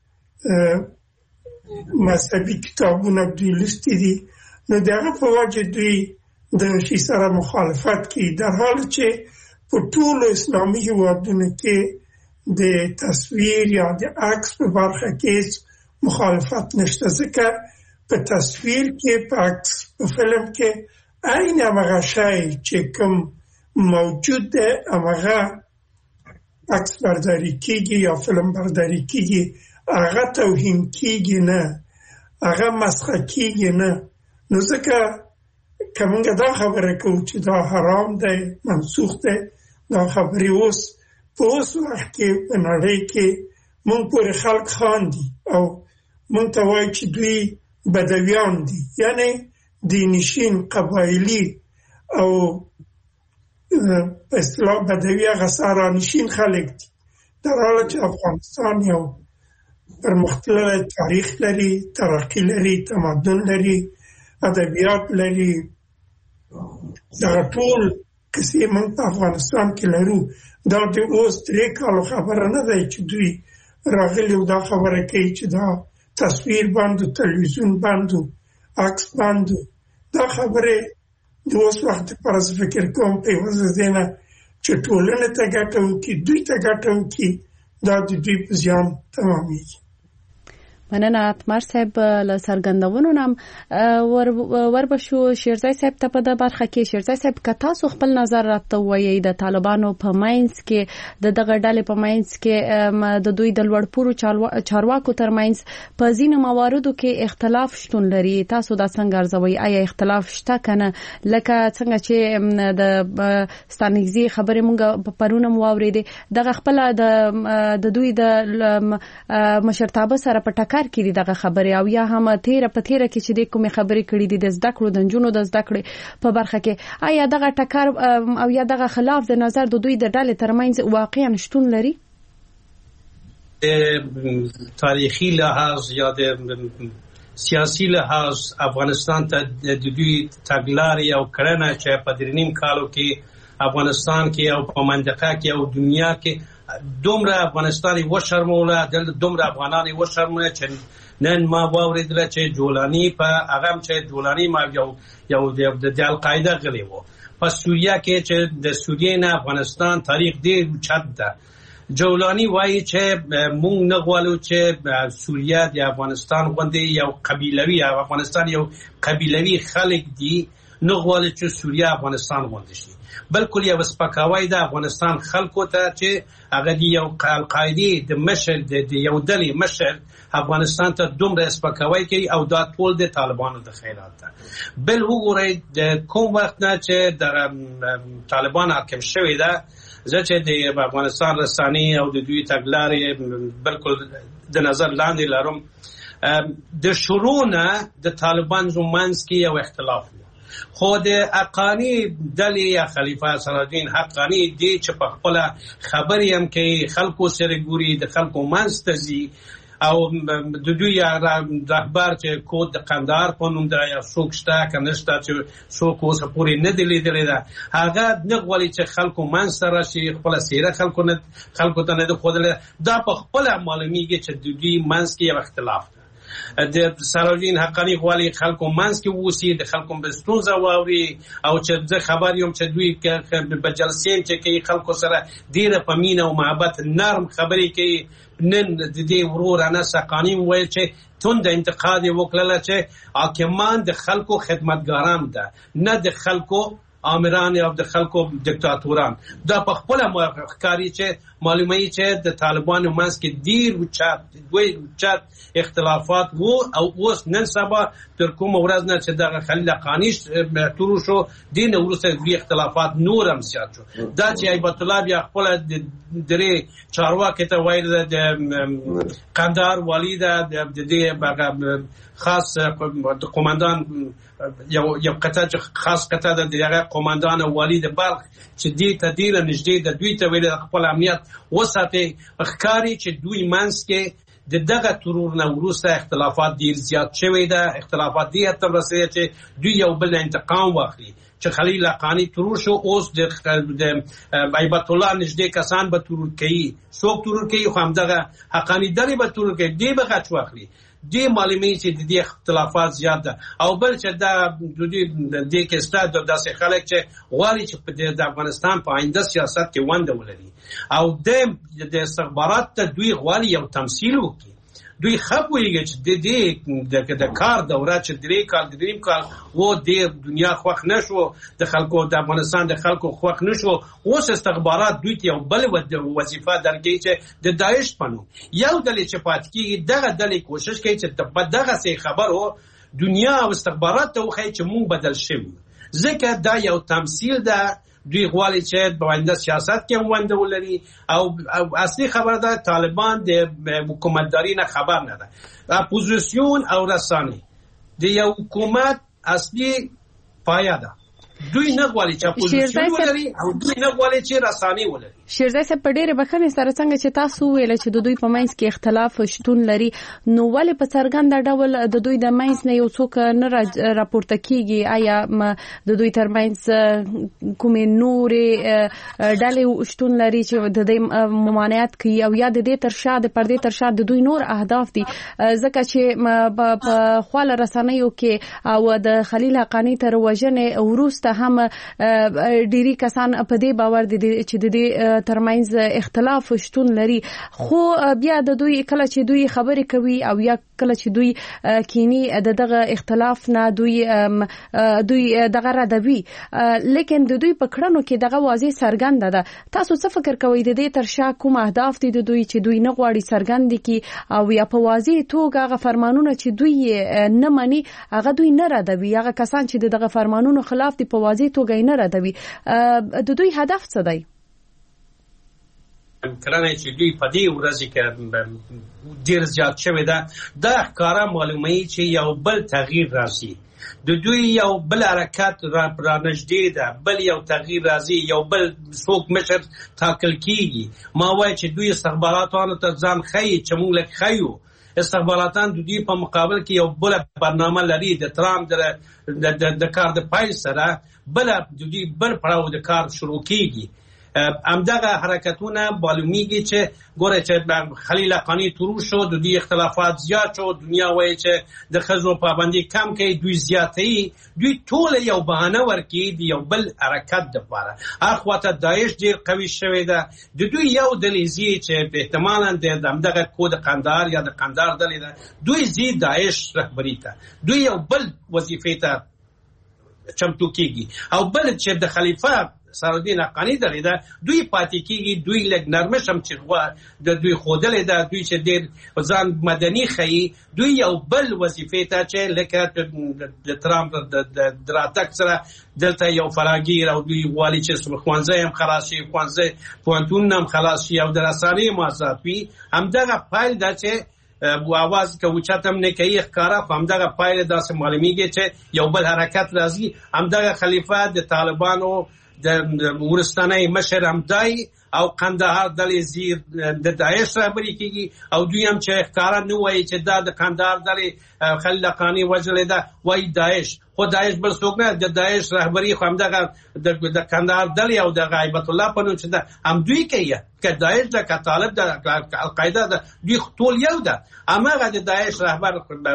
مذهبي کتابونه دوی لوستي دي. نو د هغه په وجه دوی د شي سره مخالفت کوي، در حال چې په ټولو اسلامي هېوادونو کې د تصویر یا د عکس په برخه کې مخالفت نشته، ځکه په تصویر کې، په عکس، په فلم کې عین همغه شی چې کوم موجود دی همغه عکس برداری کېږي یا فلم برداری کېږي، هغه توهین کېږي نه، هغه مسخه کېږي نه. نو ځکه که موږ دا خبره کوو چې دا حرام دی، منسوخ دی، دا خبرې اوس په اوس وخت کې په نړۍ کې موږ پورې خلک خاندي او موږ ته وایي چې دوی بدویان دي، یعنی دینشین، قبایلي او په اصطلاح بدوي هغه صحرانشین خلک دي، در حالی چې افغانستان یو پرمختللی تاریخ لري، ترقي لري، تمدن لري، ادبیات لري. دغه ټول کیسې موږ په افغانستان کې لرو. دا د اوس درې کالو خبره نه دی چې دوی راغلي او دا خبره کوي چې دا تصویر بند و تلویزیون بند و عکس باندې دا خبره د اوس وخت پر فکر کوم په وزدنه چې ټولنه ته ګټه وکړي دوی ته ګټه وکړي دا د دوی په ځان تمامېږي. مننه اتمر صاحب له څرګندونو نام ور وربشو شیرزای صاحب ته په د برخه کې شیرزای صاحب که تاسو خپل نظر راته وایي د طالبانو په ماینس کې د دغه ډلې په ماینس کې د دوی د لوړپوړو چارواکو ترمنځ په ځینو مواردو کې اختلاف شتون لري، تاسو دا څنګه ارزوي؟ آیا اختلاف شته کنه؟ لکه څنګه چې د ستانګزي خبره مونږ په پرونه مو اوریدې دغه خپل د دوی د مشرتابه سره په ټکر کړي دغه خبره، او یا هم تیر په تیر کې چې د کومې خبرې کړي دي د زده کړو د جنونو د زده کړې په برخه کې، آیا دغه ټکر او یا دغه خلاف د نظر د دوی د ډلې ترمنځ واقعا شتون لري؟ تاریخي لحاظ یا د سیاسي لحاظ افغانستان ته د دوی تګلارې او کړنه چې په درنیم کالو کې افغانستان کې او په منطقه کې او دنیا کې دومره افغانستاني و شرموله دل دومره افغاناني و شرموله چې نن ما واوریدل چې جولانی په هغه چې جولانی ما یو یو د القاعده غلی وو په سوریه کې چې د سوریې نه افغانستان تاریخ ډیر چت ده. جولانی وایي چې مونږ نه غواړو چې سوریه د افغانستان غوندې یو قبیلوي افغانستان یو قبیلوي خلک دي، نه غواړي چې سوریه افغانستان غوندې شي، بلکې یو سپکاوی د افغانستان خلکو ته چې هغه دی یو القاعده د مشر د یو ډلې مشر افغانستان ته دومره سپکاوی کوي او دا ټول د طالبانو د خیرات ده. بل وګورئ د کوم وخت نه چې د طالبان حاکم شوی ده، زه چې د افغانستان رساني او د دوی تګلارې بالکل د نظر لاندې لرم، د شروع نه د طالبان زمانس کې یو اختلاف خود حقانی دلی یا خلیفه صلاحالدین حقانی دی چې په خپل خبرې هم کوي خلکو سره ګوري د خلکو منځ ته ځي او د دوی رهبر چې کود د قندهار په نوم دی یا څوک شته که نشته چې څوک اوسه پورې نه دی لیدلی ده، هغه نه غواړي چې خلکو منځ ته راشي، خپله څېره خلکو نه خلکو ته نه ده ښودلی، دا په خپله معلومیږي چې د دوی منځ کې یو اختلاف ده. د صلاحالدین حقانی غواړي خلکو منځ کې ووسي، د خلکو به ستونزه واوري، او چې زه خبر یم چې دوی په جلسې چې کوي خلکو سره ډېره په مینه او محبت نرم خبرې کوي. نن د دې ورور انس حقانی وویل چې تند انتقاد یې وکړله چې حاکمان د خلکو خدمتګاران ده، نه د خلکو آمران او د خلکو دیکتاتوران. دا په خپل ښکاري چې معلومه چې د طالبانو منځ کې ډیر وچات دوی وچات اختلافات وو، او اوس نن سبا تر کومه ورځ نه چې دغه خلیل حقانی تورو شو دین وروسته دوی اختلافات نور هم زیات شو. دا چې ایبت الله بیا خپل درې چارواکي ته وایي د قندهار والی ده د دې خاص قومندان یو یو قطعه خاص قطعه د دغه قومندان والی د بلخ چې دې ته ډیر نږدې د دوی ته ویل خپل امنیت وساتي، ښکاري چې دوی منځ کې د دغه ترور نه وروسته اختلافات ډیر زیات شوی ده. اختلافات دې ته رسېږي چې دوی یو بل انتقام واخلي چې خلیل حقانی ترور شو، اوس د ایبت الله نږدې کسان به ترور کوي، څوک ترور کوي خو همدغه حقانی دلې به ترور کوي، دې به غچ واخلي. دې معلومه چې د دې اختلافات زیات ده. او بل چې دا د دې کې ستاسو داسې خلک چې غواړي چې د افغانستان په آینده سیاست کې ونډه ولري او د استخبارات ته دوی غواړي یو تمثيل وکړي. دوی خپويږي چې د دې د کار دوره چې درې کال د دریم کال و د دنیا خوښ نشو، د خلکو د افغانستان د خلکو خوښ نشو، اوس استخبارات دوی ته یو بل وظیفه درکړي چې د داعش پنو یو دلې چې پات کیږي دغه دلې کوشش کوي چې په دغه څه خبرو دنیا او استخبارات ته وخی چې مونږ بدل شو، ځکه دا یو تمثيل ده. دوی غواړي چې په آینده سیاست کې ونډه ولري او اصلي خبره ده طالبان د حکومتداري نه خبر نه ده. اپوزیسیون او رساني د یو حکومت اصلي پایه ده. دوی نه غواړي چې اپوزیسیون ولري او دوی نه غواړي چې رساني ولري. شیرزای صاحب په ډېرې بخښنې سره څنګه چې تاسو ویل چې د دوی په منځ کې اختلاف شتون لري نو ولې په څرګنده ډول د دوی د منځ نه یو څوک نه راپورته کیږي آیا د دوی ترمنځ کومې نورې ډلې شتون لري چې د دې ممانعت کوي او یا د دې تر شا د پردې تر شا د دوی نور اهداف دي ځکه چې په خواله رسنیو کې او د خلیل حقانی تر وژنې وروسته هم ډېری کسان په دې باور دي چې د دې ترمنځ اختلاف شتون لري خو بیا د دوی کله چې دوی خبرې کوي او یا کله چې دوی کینی د دغه اختلاف نه دوی دوی دغه ردوي لیکن د دوی په کړنو کې دغه واضح څرګنده ده تاسو څه فکر کوئ د دې تر شا کوم اهداف دي د دوی چې دوی نه غواړي څرګند کی او یا په واضح توګه هغه فرمانونه چې دوی نه مني هغه دوی نه ردوي هغه کسان چې دغه فرمانونو خلاف دي په واضح توګه نه ردوي د دوی هدف څه دی کرانه چې دوی په دې ورځ کې ډیر زیات شوی ده دا ښکارا معلومه چې یو بل تغییر راځي د دوی یو بل حرکت را نږدې ده بل یو تغییر راځي یو بل څوک مشر ټاکل کیږي ما وایي چې دوی استخباراتو ته ځان ښیي چې موږ لږ ښیو استخباراتان د دوی په مقابل کې یو بل برنامه لري د ترام د کار د پای سره بل د دوی بل پړاو د کار شروع کیږي همدغه حرکتونه معلومیږي چې ګوره چې خلیل حقانی تورو شو د دوی اختلافات زیات شو دنیا وایي چې د ښځو پابندي کم کوي دوی زیاتوي دوی ټول یو بهانه ورکوي د یو بل حرکت دپاره اخواته داعش ډېر قوي شوی ده د دوی یو ډلې ځي چې احتمالا د همدغه کود قندهار یا د قندهار ډلې ده دوی ځي داعش رهبري ته دوی یو بل وظیفې ته چمتو کیږي او بل چې د خلیفه سرالدین حقانی دلې ده دوی پاتې کیږي دوی لږ نرمش هم چې د دوی خودلې ده دوی چې ډېر ځان مدني ښیي دوی یو بل وظیفې ته چې لکه د ترامپ د راتګ سره دلته یو فراګیر او دوی غواړي چې ښوونځی هم خلاص شي ښوونځی پوهنتونونه هم خلاص شي او د رسنیو مازاد وي همدغه پایل ده چې بو आवाज که اوچتم نه کوي ښکارا خو همدغه پایله داسې معلومیږي چې یو بل حرکت راځي همدغه خلیفه د طالبانو د ورستانه مشر همدای او قندهار دلې زیر د داعش رهبري کیږي او دوی هم چې ښکارا نه وایي چې دا د قندهار دلې خلیل حقانی وجلې ده وایي داعش خو داعش بل څوک نه د داعش رهبري خو همدغه د قندهار دلې او د غیبت الله په نوم چې ده هم دوی کوي که داعش ده که طالب ده القاعده ده دوی ټول یو ده هماغه د داعش رهبر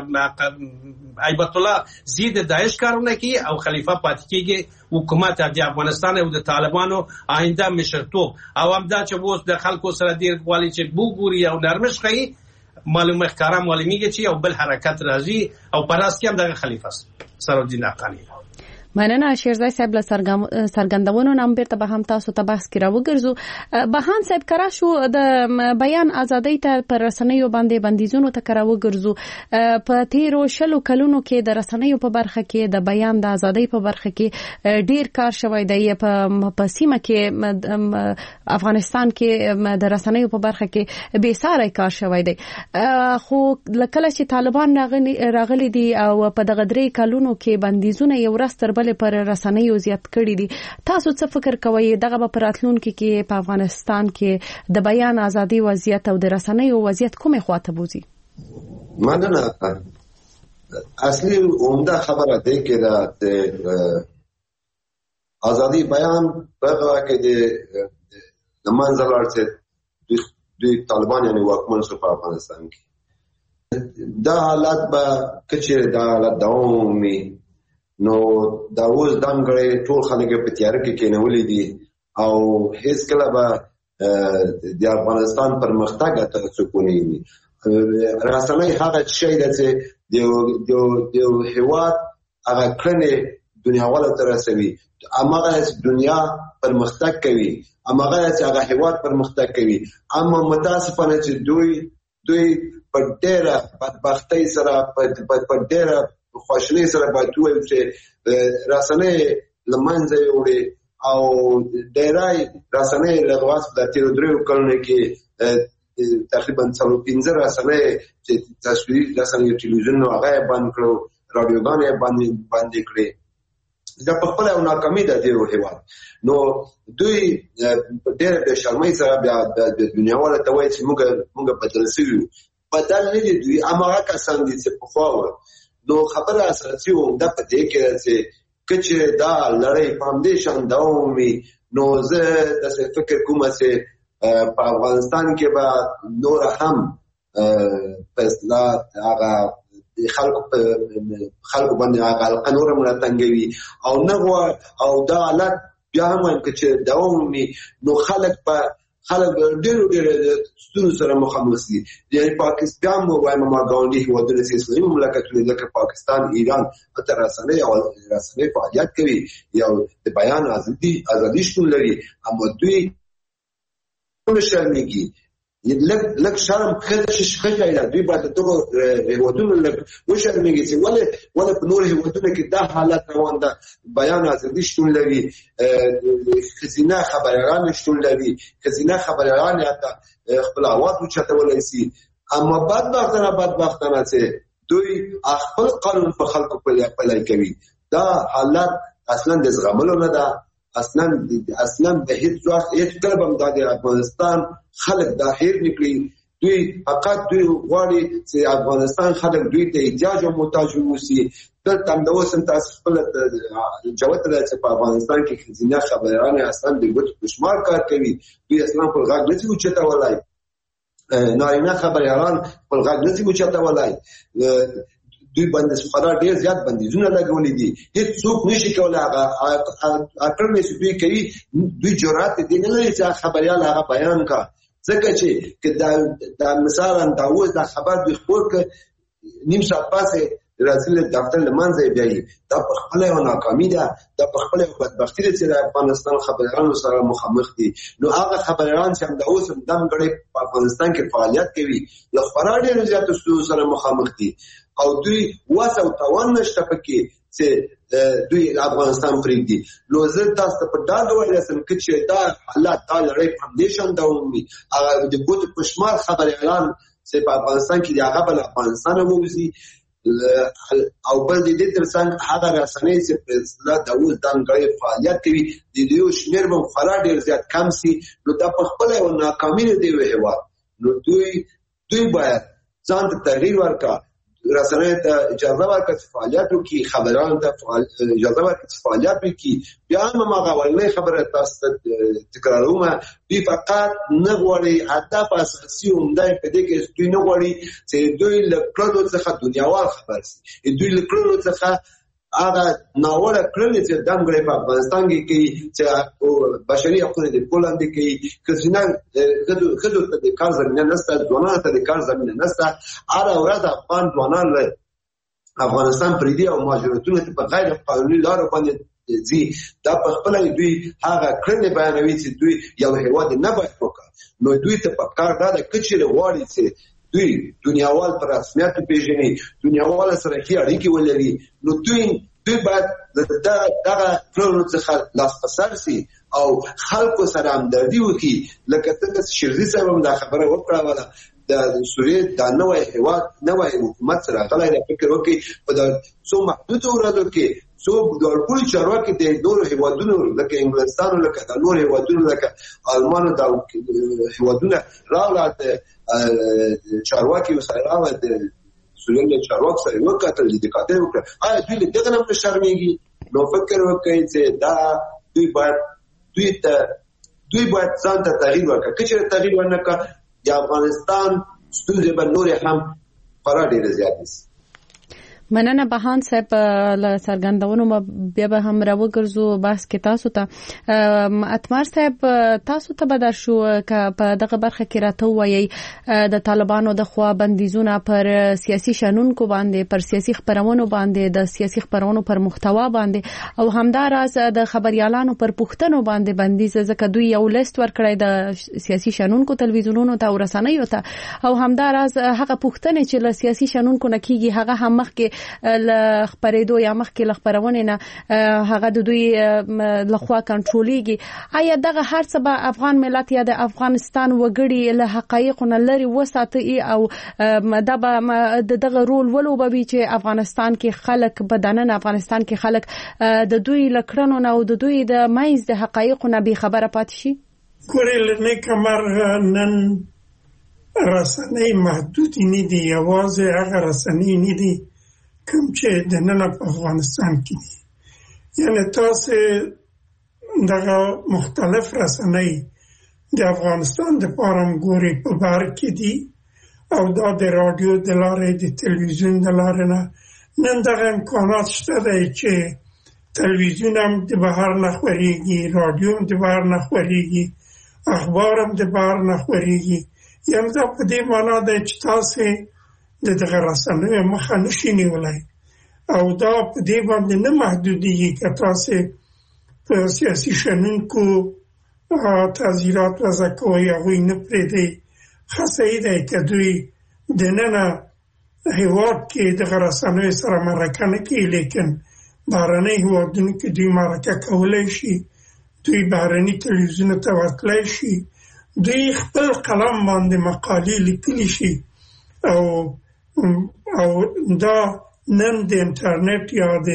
غیبت الله زید داعش کارونه کوي او خلیفه پاتې کیږي حکومت د افغانستان او د طالبانو آینده مشرتوب او همدا چې اوس د خلکو سره ډیر غواړي چې بوګوري او نرمش کوي معلومه ښکارا معلومیږي چې یو بل حرکت راځي او په راس کې هم دغه خلیفه سرالدین حقانی مننه شیرزای صاحب له څرګندونو نام بیرته به هم تاسو ته بحث کې راوګرځو بهان صاحب کرا شو د بیان ازادۍ ته پر رسنیو باندې بندیزونو ته کرا وګرځو په تیرو شلو کلونو کې د رسنیو په برخه کې د بیان د ازادۍ په برخه کې ډیر کار شوی دی په سیمه کې افغانستان کې د رسنیو په برخه کې بې ساري کار شوی دی خو لکه چې طالبان راغلي دي او په دغه درې کلونو کې بندیزونه یو رستر پر رسنیو زیات کړی دي تاسو څه فکر کوئ دغه په راتلونکي کې په افغانستان کې د بیان ازادي وضعیت او د رسنیو وضعیت کومه خواته بوزي مننه اصلي عمده خبره ده کې دا ازادي بیان په هغه کې د منځل ورته د طالبان یعنی واکمن شو په افغانستان کې دا حالت به کچې دا حالت دوامي نو دا اوس دنګړې ټول خلک په تیار کې کېنولې دي او هیڅ کله به د افغانستان پرمختګ ته سکونی وي رسنۍ هغه شی ده چې د د هیواد هغه کړنې دنیا والا تر رسوي امغه دنیا پرمختګ کوي امغه چې هغه هیواد پرمختګ کوي اما متاسفانه چې دوی دوی په ډېره بدبختۍ سره په ډېره خوشنۍ سره باید وایو چې رسنۍ له منځه یوړې او ډېری رسنۍ له واسطه د تېرو دریو کلونو کې تقریبا څلور پنځه رسنۍ چې تصویري رسنۍ تلویزیون هغه بند کړو رادیوګانې بند بند کړې دا په خپل او ناکامي د دې هیواد. نو دوی ډېر د شرمۍ سره بیا د دنیا والا ته وایي چې موږ موږ بدل شوي یو. بدل نه دي دوی، هماغه کسان دي چې پخوا وو. نو خبره اساسي عمده په دې کې ده چې که چېرې دا لړۍ په همدې شان دوام وي، نو زه داسې فکر کوم چې په افغانستان کې به نور هم په اصطلاح هغه خلکو په خلکو باندې هغه حلقه نور هم راتنګوي او نه او دا حالت بیا هم وایم که چې دوام وي، نو خلک په خلک ډېرو ډېرو ستونزو سره مخامخ دي. یعنې پاکستان مو وایم ما ګاونډي هېوادونه چې اسلامي مملکتونه لکه پاکستان، ایران هلته رسنۍ او رسنۍ فعالیت کوي، یو د بیان ازادي ازادي شتون لري، اما دوی نه شرمېږي. لږ لږ شرم ښه شی ده. دوی باید دغو هېوادونو لږ وشرمېږي چې ولې ولې په نورو هېوادونو کې دا حالت روان ده، بیان ازادي شتون لري، ښځینه خبریالان شتون لري، ښځینه خبریالان حتی خپل اواز اوچتولی شي. اما بدبختانه بدبختانه چې دوی خپل قانون په خلکو پلی کوي. دا حالت اصلا د زغملو نه ده. اصلا اصلا د هیڅ وخت هیڅ کله به د افغانستان خلک دا هیر نکړي. دوی فقط دوی غواړي چې افغانستان خلک دوی ته احتیاج او محتاج واوسي. دلته هم د اوس هم تاسو خپل جوته ده چې په افغانستان کې ښځینه خبریالان اصلا د ګوتو په شمار کار کوي. دوی اصلا خپل غږ نه شي اوچتولی، نارینه خبریالان خپل غږ نه شي اوچتولی. دوی باندې خورا ډېر زیات بندیزونه لګولي دي. هیڅ څوک نشي کولی هغه کړنې چې دوی کوي. دوی جرأت دې نه لري چې خبریال هغه بیان کا، ځکه چې دا مثلا دا اوس دا خبر دوی خپور که نیم ساعت پاسې راځي له دفتر له منځه یې بیایي. دا په خپله یوه ناکامي ده، دا په خپله یوه بدبختي ده چې د افغانستان خبریالانو سره مخامخ دي. نو هغه خبریالان چې همدا اوس هم دمګړی په افغانستان کې فعالیت کوي له خورا ډېرو زیاتو ستونزو سره مخامخ دي او دوی وس او توان نشته پکې چې دوی افغانستان پرېږدي. نو زه تاسو ته په ډاډ ویلی شم که چې دا حالات دا لړۍ په همدې شان دوام وي، هغه د ګوتو په شمار خبریالان چې په افغانستان کې دي هغه به له افغانستانه ووځي. او بل د دې تر څنګ هغه رسنۍ چې په اصطلاح د اوس ځانګړی فعالیت کوي د دوی شمېر به خورا ډېر زیات کم سي. نو دا په خپله یوه ناکامي ده د یوه هېواد. نو دوی دوی باید ځان ته تغییر ورکړه، رسنۍ ته اجازه ورکړه چې فعالیت وکړي، خبرانو ته اجازه ورکړه چې فعالیت وکړي. بیا هم هماغه اولنۍ خبره تاسو ته تکراروم، دوی فقط نه غواړي، هدف اساسي عمده یې په دې کې دوی نه غواړي چې دوی له کړنو څخه دنیاوال خبر شي. دوی له کړنو څخه هغه ناوړه کړنې چې دمګړی په افغانستان کې کوي، چې بشري حقونه د پښو لاندې کوي، ښځینه ښځو ته د کار زمینه نشته، ځوانانو ته د کار زمینه نشته. هره ورځ افغان ځوانان له افغانستان پرېږدي او مهاجرتونو ته په غیر قانوني لارو باندې ځي. دا په خپله دوی هغه کړنې بیانوي چې دوی یو هېواد نه باید وکړي. نو دوی ته پکار دا ده که چېرې غواړي چې دوی دنیاوال په رسمیت وپېژني، دنیاوال سره ښې اړیکې ولري، نو دوی دوی باید دغه کړنو څخه لاس په سر سي او خلکو سره همدردي وکړي. لکه څنګه چې شیرزي صاحب هم دا خبره وکړه، د سوریې دا نوی هېواد نوی حکومت سره غلی دی، فکر وکړي په د څو محدودو ورځو کې څو ټول چارواکي د نورو هېوادونو لکه انګلستانو، لکه د نورو هېوادونو لکه المانو دا هېوادونه راغله، د چارواکي سره راغله، د سوریې له چارواکو سره یې وکتل، د کاتل وکړه. آیا دوی له دغه نه نه شرمېږي؟ نو فکر وکړئ چې دا دوی باید دوی ته دوی باید ځان ته تغییر ورکړي. که چېرې تغییر ونه کړه د افغانستان ستونزې به نورې هم خورا ډېرې زیاتې شي. مننه بهان صاحب له څرګندونو بیا به هم راوګرځو بحث کې تاسو ته. اتمر صاحب تاسو ته به در شو که په دغه برخه کې راته وایي د طالبانو د خوا بندیزونه پر سیاسي شنونکو باندې، پر سیاسي خبرونو باندې، د سیاسي خبرونو پر محتوا باندې او همداراز د خبريالانو پر پوښتنو باندې بندیز، ځکه دوی یو لیست ورکړی د سیاسي شنونکو تلویزیونونو ته او رسنیو ته، او همداراز هغه پوښتنې چې له سیاسي شنونکو نه کیږي هغه هم مخکې ل خبرېدو یا مخکې ل خبرونه نه هغه د دوی لخوا کنټرولېږي. آیا دغه هر څه به افغان ملت یا د افغانستان وګړي له حقایقونو لري وساتي او دا به دغه رول ولوبوي چې افغانستان کې خلک بدنن افغانستان کې خلک د دوی لکړنو نه او د دوی د مایز د حقایقونو به خبره پاتې شي؟ ګورې لنې کمر نن رسنۍ محدود نه دي، یوازې هغه رسنۍ نه دي کوم چې د نن په افغانستان کې دي. یعنی تاسو دغه مختلف رسنۍ د افغانستان د پارم ګوري په بار کې دي او دا د رادیو د لارې د تلویزیون د لارې نه نن دغه امکانات شته دی چې تلویزیون هم د بهر نه خپرېږي، رادیو هم د بهر نه خپرېږي، اخبار هم د بهر نه خپرېږي. یعنې دا په دې معنا دی چې تاسو د دغه رسنیو مخه نشئ نیولی او دا په دې باندې نه محدودېږي که تاسو په سیاسي شنونکو تعزیرات وضع کوئ هغوی نه پرېږدئ. ښه صحیح دی که دوی دننه هېواد کې دغه رسنیو سره مرکه نه کوي، لیکن بهرني هېوادونو کې دوی مرکه کولی شي، دوی بهرني تلویزیونو ته ورتلی شي، دوی خپل قلم باندې مقالې لیکلی شي او او دا نن د انټرنیټ یا د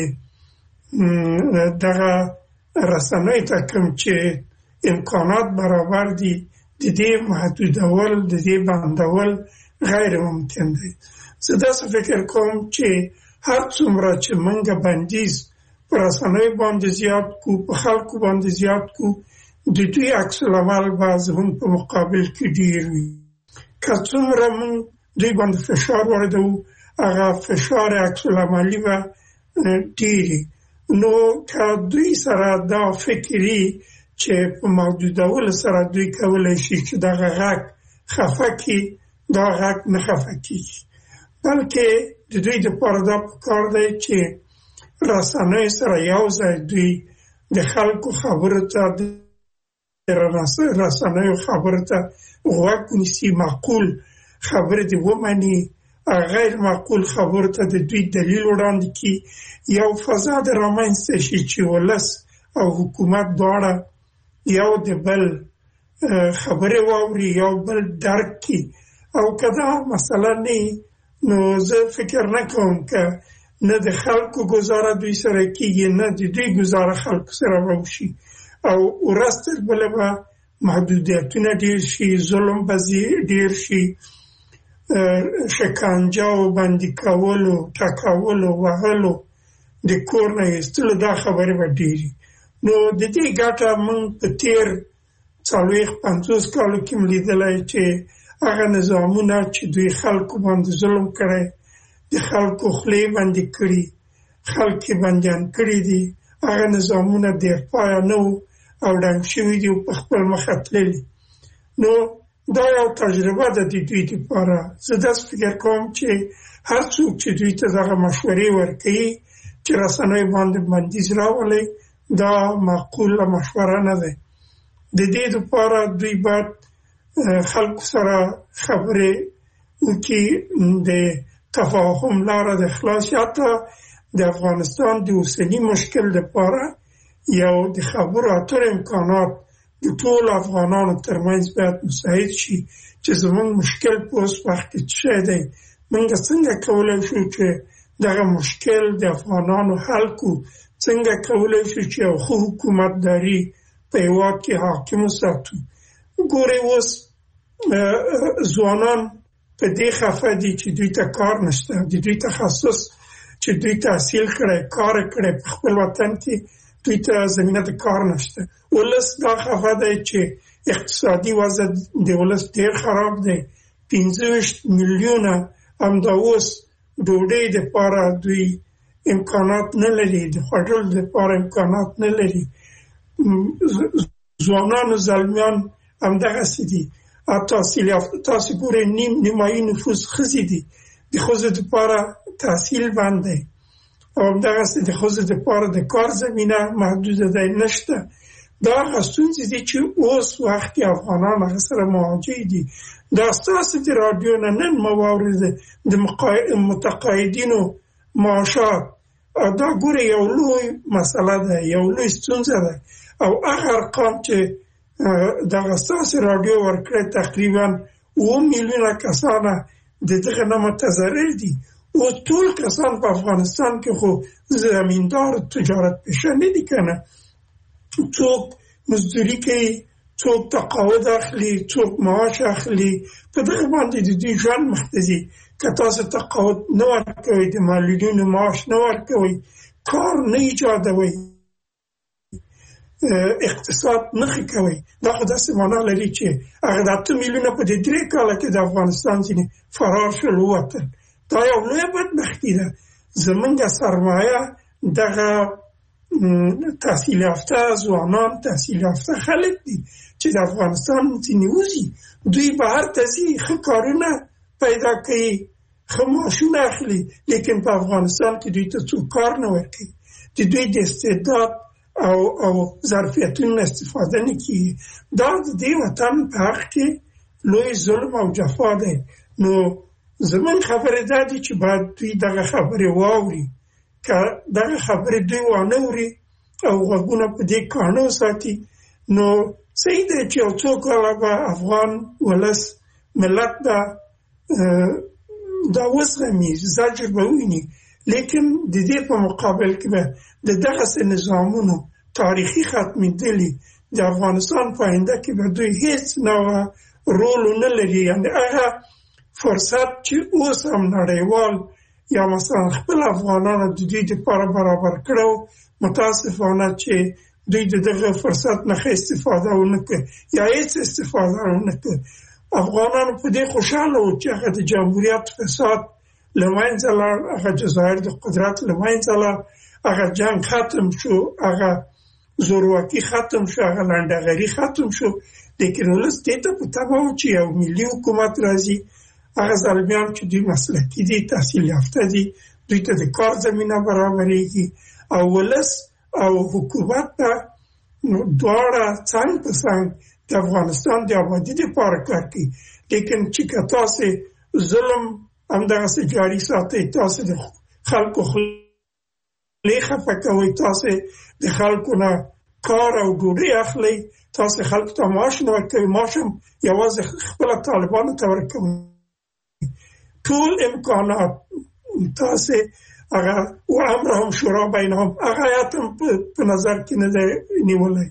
دغه رسنیو ته کوم چې امکانات برابر دي د دې محدودول د دې بندول غیر ممکن دی. زه داسې فکر کوم چې هر څومره چې موږ بندیز په رسنیو باندې زیات کو، په خلکو باندې زیات کو، د دوی عکس العمل به زموږ په مقابل کې ډېر وي. که څومره موږ دوی باندې فشار واردوو هغه فشار عکس العملي به ډېري. نو که دوی سره دا فکري چې په محدودولو سره دوی کولی شي چې دغه غږ خفه کړي، دا غږ نه خفه کېږي، بلکې د دوی دپاره دا پکار دی چې رسنیو سره یو ځای دوی د خلکو خبرو ته د رسنیو خبرو ته غوږ ونیسي، معقول خبرې دې ومني، غیر معقول خبرو ته د دوی دلیل وړاندې کړي، یو فضا د رامنځته شي چې ولس او حکومت دواړه یو د بل خبرې واوري، یو بل درک کړي. او که دا مسله نه نو زه فکر نه کوم که نه د خلکو ګزاره دوی سره کېږي، نه د دوی ګزاره خلکو سره به وشي او ورځ تر بله به محدودیتونه ډېر شي، ظلم به ډېر شي، شکنجه او بندي کولو، ټکولو، وهلو، د کور نه ایستلو دا خبرې به ډېرې. نو د دې ګټه موږ په تېر څلوېښت پنځوس کالو کې م لیدلی چې هغه نظامونه چې دوی خلکو باندې ظلم کړی، د خلکو خولې بندې کړي، خلک یې بندیان کړي دي، هغه نظامونه ډېر پایه نه وو او ډنګ شوي دي او په خپل مخه تللي. نو دا یو تجربه ده د دوی دپاره. زه داسې فکر کوم چې هر څوک چې دوی ته دغه مشورې ورکوي چې رسنیو باندې بندیز راولئ، دا معقوله مشوره نه ده. د دې دپاره دوی باید خلکو سره خبرې وکړي، د تفاهم لاره د خلاص. حتی د افغانستان د اوسني مشکل دپاره یو د خبرو اترو امکانات د ټولو افغانانو ترمنځ باید مساعد شي چې زموږ مشکل په اوس وخت کې څه شی دی، موږ څنګه کولی شو چې دغه مشکل د افغانانو حل کړو، څنګه کولی شو چې یو ښه حکومتداري په هېواد کې حاکم وساتو. ګورئ اوس ځوانان په دې خفه دي چې دوی ته کار نشته، د دوی تخصص چې دوی تحصیل کړی، کار کړی، په خپل وطن کې دوی ته زمینه د کار نشته. ولس دا خفه دی چې اقتصادي وضع د ولس ډېر خراب دی، پنځه ویشت میلیونه همدا اوس ډوډۍ دپاره دوی امکانات نه لري، د خوړلو دپاره امکانات نه لري. ځوانان او زلمیان همدغسې دي. تحصیل یافته تاسو ګورئ نیم نیمایي نفوس ښځې دي، د ښځو دپاره تحصیل بند دی او همدغسې د ښځو دپاره د کار زمینه محدوده دی، نشته. دا هغه ستونزې دي چې اوس وخت کې افغانان هغه سره مواجه دي. دا ستاسو د راډیو نه نن مه واورئ د متقاعدینو معاشات او دا ګوره یو لوی مسله ده، یو لوی ستونزه ده. او هغه ارقام چې دغه ستاسو راډیو ورکړی تقریبا اووه میلیونه کسانه د دغه نه متضرر دي. او ټول کسان په افغانستان کې خو زمیندار تجارت پیشه نه دي کنه، څوک مزدوري کوي، څوک تقاعد اخلي، څوک معاش اخلي، په دغه باندې د دوی ژوند مخ ته ځي. که تاسو تقاعد نه ورکوئ، د معلولینو معاش نه ورکوئ، کار نه ایجادوئ، اقتصاد نه ښه کوئ، دا خو داسې معنا لري چې هغه د اته میلیونه په دې درې کاله کې د افغانستان ځینې فرار شول ووتل. دا یو لویه بدبختي ده. زمونږ سرمایه دغه تحصیل یافته ځوانان، تحصیل یافته خلک دي چې د افغانستان ځینې وځي، دوی بهر ته ځي، ښه کارونه پیدا کوي، ښه معاشونه اخلي، لیکن په افغانستان کې دوی ته څوک کار نه ورکوي، د دوی د استعداد او او ظرفیتونو استفاده نه کیږي. دا د دې وطن په حق کې لوی ظلم او جفا دی. نو زمون خبره دا دي چې باید دوی دغه خبرې واوري. که دغه خبرې دوی وانه اوري او غوږونه په دې کاڼه وساتي، نو صحیح دی چې یو څو کاله به افغان ولس ملت دا دا وزغمي، زجر به وویني، لیکن د دې په مقابل کې به د دغسې نظامونو تاریخي ختمېدلي د افغانستان په آینده کې به دوی هیڅ نوع رول نه لري. یعنې هغه فرصت چې اوس هم نړیوال یا مثلا خپل افغانانو د دوی دپاره برابر کړو، متاسفانه چې دوی د دغه فرصت نه ښه استفاده ونه کړي یا هیڅ استفاده ونه کړي. افغانانو په دې خوشحاله وو چې هغه د جمهوریت فساد له منځه لاړ، هغه جزایر د قدرت له منځه لاړ، هغه جنګ ختم شو، هغه زورواکي ختم شو، هغه لنډهغري ختم شو. لیکن ولس دې ته په تمه و چې یو ملي حکومت راځي، هغه زلمیان چې دوی مسلکي دي، تحصیل یافته دي، دوی ته د کار زمینه برابرېږي او ولس او حکومت ته دواړه څنګ په څنګ د افغانستان د آبادي دپاره کار کوي. لیکن چې که تاسې ظلم همدغسې جاري ساتئ، تاسې د خلکو خولې خفه کوئ، تاسې د خلکو نه کار او ډوډۍ اخلئ، تاسې خلکو ته معاش نه ورکوئ، معاش هم یوازې خپله طالبانو ته ورکوئ، ټول امکانات تاسې هغه و امرهم شورا بینهم هغه آیات هم په نظر کې نه دی نیولی.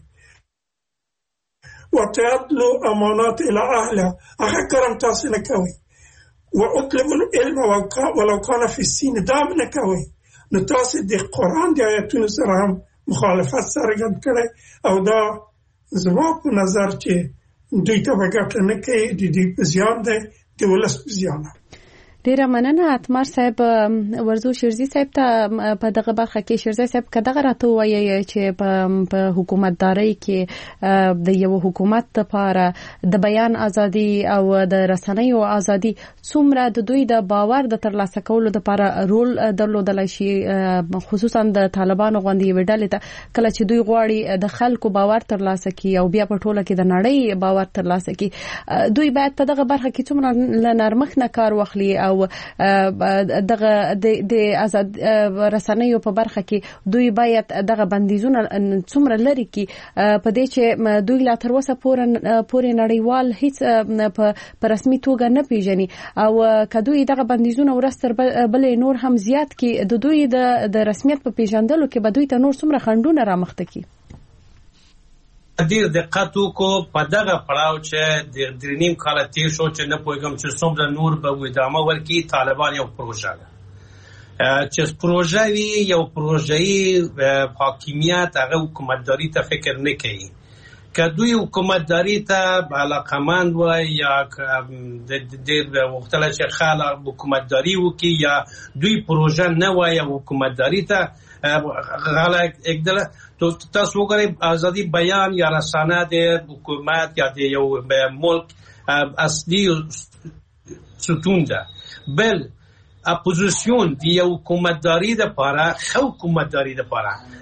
وتعدلوا امانات الى اهلها، هغه کارم تاسې نه کوئ. واطلبوا العلم ولو كان في السين، دا هم نه کوئ. نو تاسې د قرآن د آیاتونو سره هم مخالفت څرګند کړی او دا زما په نظر چې دوی ته به ګټه نه کوي، د دوی په زیان دی، د ولس په زیان. ډیره مننه اتمر صاحب. ورزو شیرزي صاحب ته په دغه برخه کې شیرزي صاحب کداغه راته وایي چې په حکومتداري کې د یو حکومت لپاره د بیان ازادي او د رسنیو ازادي څومره د دوی د باور د ترلاسه کولو لپاره رول درلودل شي، خصوصا د طالبانو غوندي وډلې ته کله چې دوی غواړي د خلکو باور ترلاسه کړي او بیا په ټوله کې د نړۍ باور ترلاسه کړي، دوی باید په دغه برخه کې څومره نرمښت نه کار واخلي او دغه د آزاد رسنیو په برخه کې دوی باید دغه بندیزونه څومره لري کې په دې چې دوی لا تر اوسه پورې نړیوال هیڅ په رسمي توګه نه پیژني او کدوې دغه بندیزونه ورستر بلې نور هم زیات کې د دوی د رسمیت په پیژندلو کې به دوی ته نور څومره خنډونه رامخته کی. ډیر دقت وکړو په دغه پړاو چې د درې نیم کاله تیر شو چې نه پوهېږم چې څومره نور به ادامه ورکړي. طالبان یو پروژه ده چې پروژه وي، یو پروژه‌ای حاکمیت هغه حکومتداري ته فکر نه کوي. که دوی حکومتداري ته علاقمند وای یا ډېر وختله چې خلک حکومتداري وکړي یا دوی پروژه نه وای او حکومتداري ته غلط اقدام تو تاسو وګورئ ازادي بیان یا رسانه د حکومت یا د یو ملک اصلي ستون ده. بل اپوزیسیون دی یو حکومتداري د پاره خو حکومتداري د پاره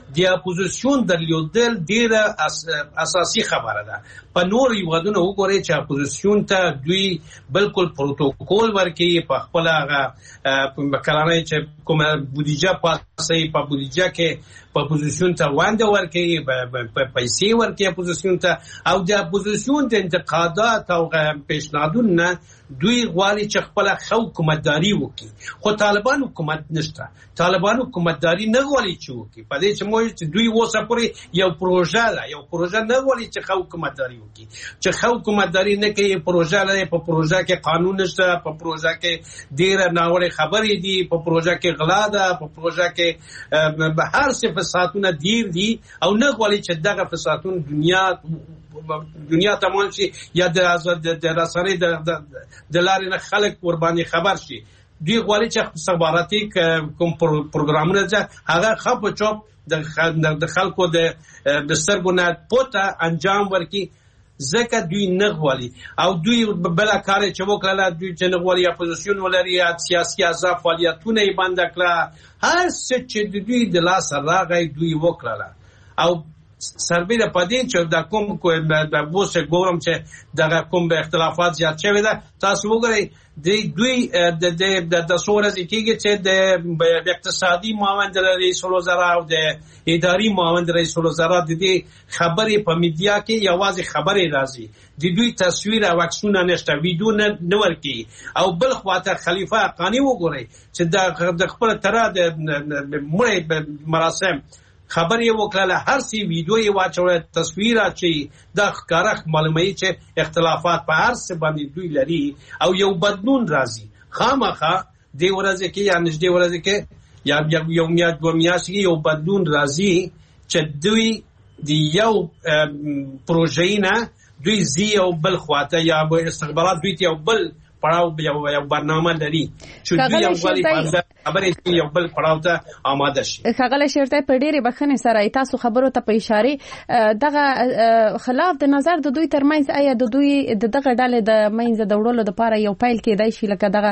د اپوزیسیون درلودل ډیره اساسي خبره ده. په نور یوادونه وګورئ چې اپوزیسیون ته دوی بالکل پروتوکول ورکوي، په خپل هغه کلانه چې کومه بودیجه پاسي په بودیجه کې په اپوزیسیون ته وانده ورکوي، په پیسې ورکوي اپوزیسیون ته، او د اپوزیسیون د انتقادات او پیشنهادونه دوی غواړي چې خپل حکومتداري وکړي. خو طالبان حکومت نشته، طالبان حکومتداري نه غواړي چې وکړي. په دې چې موږ چې دوی اوسه پورې یو پروژه ده، یو پروژه نه غواړي چې حکومتداري وکړي. چې حکومتداري نه کوي، پروژه لري، په پروژه کې قانون نشته، په پروژه کې ډېره ناوړه خبرې دي، په پروژه کې غلا ده، په پروژه کې هر څه فسادونه ډېر دي، او نه غواړي چې دغه فسادونه دنیا دنیا تمام شي یا د د رسنۍ د لارې نه خلک قرباني خبر شي. دوی غواړي چې استخباراتي کوم پروګرامونه چې هغه خپ چوپ د خلکو د د سترګو نه پوته انجام ورکړي، ځکه دوی نه غواړي. او دوی بل کار چې وکړل، دوی چې نه غواړي اپوزیسیون ولري، سیاسي احزاب فعالیتونه یې بند کړه، هر څه چې دوی د لاس راغی دوی وکړل. او سربیره پدې چې د کوم د بوسه ګورم چې د کوم به اختلافات زیات شوی ده، تاسو وګورئ د دوی د د د سورز کېږي چې د اقتصادي معاون رئیس الوزرا او د اداري معاون رئیس الوزرا د دې خبرې په میډیا کې یوازې خبرې راځي، د دوی تصویر او عکسونه نشته، ویډیو نه ورکي. او بل خواته خلیفه حقانی وګورئ چې د خپل تر د مړې مراسم خبر یې وکړه، هر سی ویډیو یې واچوله، تصویر اچي، د ښکارخ معلومه چې اختلافات په هر څه باندې دوی لري، او یو بدلون راځي خامخا د ورځې کې یا نږدې ورځې کې یا یو میاشت دوه میاشتې کې یو بدلون راځي چې دوی د یو پروژې نه دوی زی او بل خواته یا استخبارات دوی ته یو بل پړاو یو برنامه لري چې دوی یو غوړي خبرې یو بل پړاو ته آماده شي. ښاغلی شیرزی په ډېرې بخښنې سره تاسو خبرو ته په اشاره دغه خلاف د نظر د دوی ترمنځ آیا د دوی د دغه ډلې د منځ د وړلو لپاره یو پیل کېدای شي، لکه دغه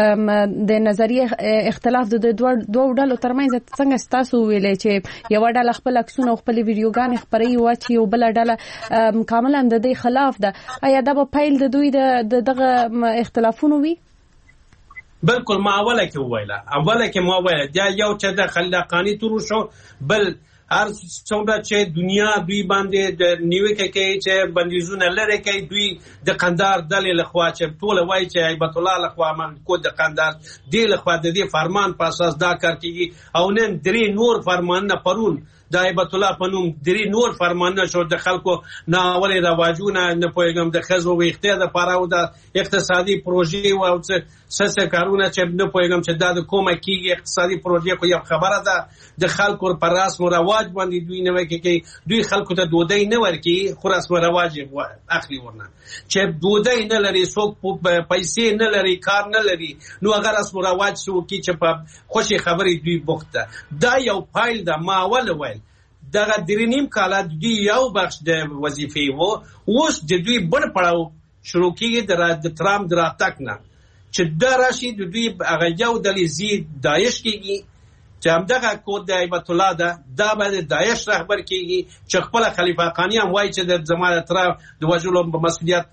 د نظریه اختلاف د دوه ډلو ترمنځ څنګه تاسو ویلې چې یو ډله خپل عکسونه او خپل ویډیوګانې خپروي او چې یو بل ډله کاملا د دې خلاف ده، آیا دا به پیل د دوی د دغه اختلافونو وي؟ بالکل ما اوله کې وویله اوله کې ما وویله دا یو چې د خلاقانی تورو شو، بل هر څومره چې دنیا دوی باندې د نیوکه کوي چې بندیزونه لري کوي، دوی د قندار دلې لخوا چې ټول وایي چې هیبت الله لخوا من کو د قندار دی لخوا د دې فرمان په اساس دا کار کیږي، او نن درې نور فرمانونه پرون د هیبت الله په نوم درې نور فرمانونه شو د خلکو ناولې رواجونه نه پوهېږم د ښځو ویښتې دپاره او د اقتصادي پروژې او څه څه کارونه چې نه پوهېږم چې دا د کومه کېږي. اقتصادي پروژې خو یو خبره ده، د خلکو په رسم و رواج باندې دوی نه کوي، دوی خلکو ته ډوډۍ نه ورکوي خو رسم و رواج اخلي ورنه. چې ډوډۍ نه لري، څوک پیسې نه لري، کار نه لري، نو هغه رسم و رواج څه وکړي چې په خوشې خبرې دوی بوخت ده. دا یو پایل ده. ما اول ویل دغه درې نیم کاله دوی یو بخش د وظیفې و، اوس د دوی بل پړاو شروع کېږي د ترام د راتګ نه چې دا راشي د دوی هغه یو ډلې زی داعش کېږي چې همدغه کود د هیبت الله ده، دا به د داعش رهبر کېږي چې خپله خلیفه حقاني هم وایي چې د زما د ترام د وژلو مسؤلیت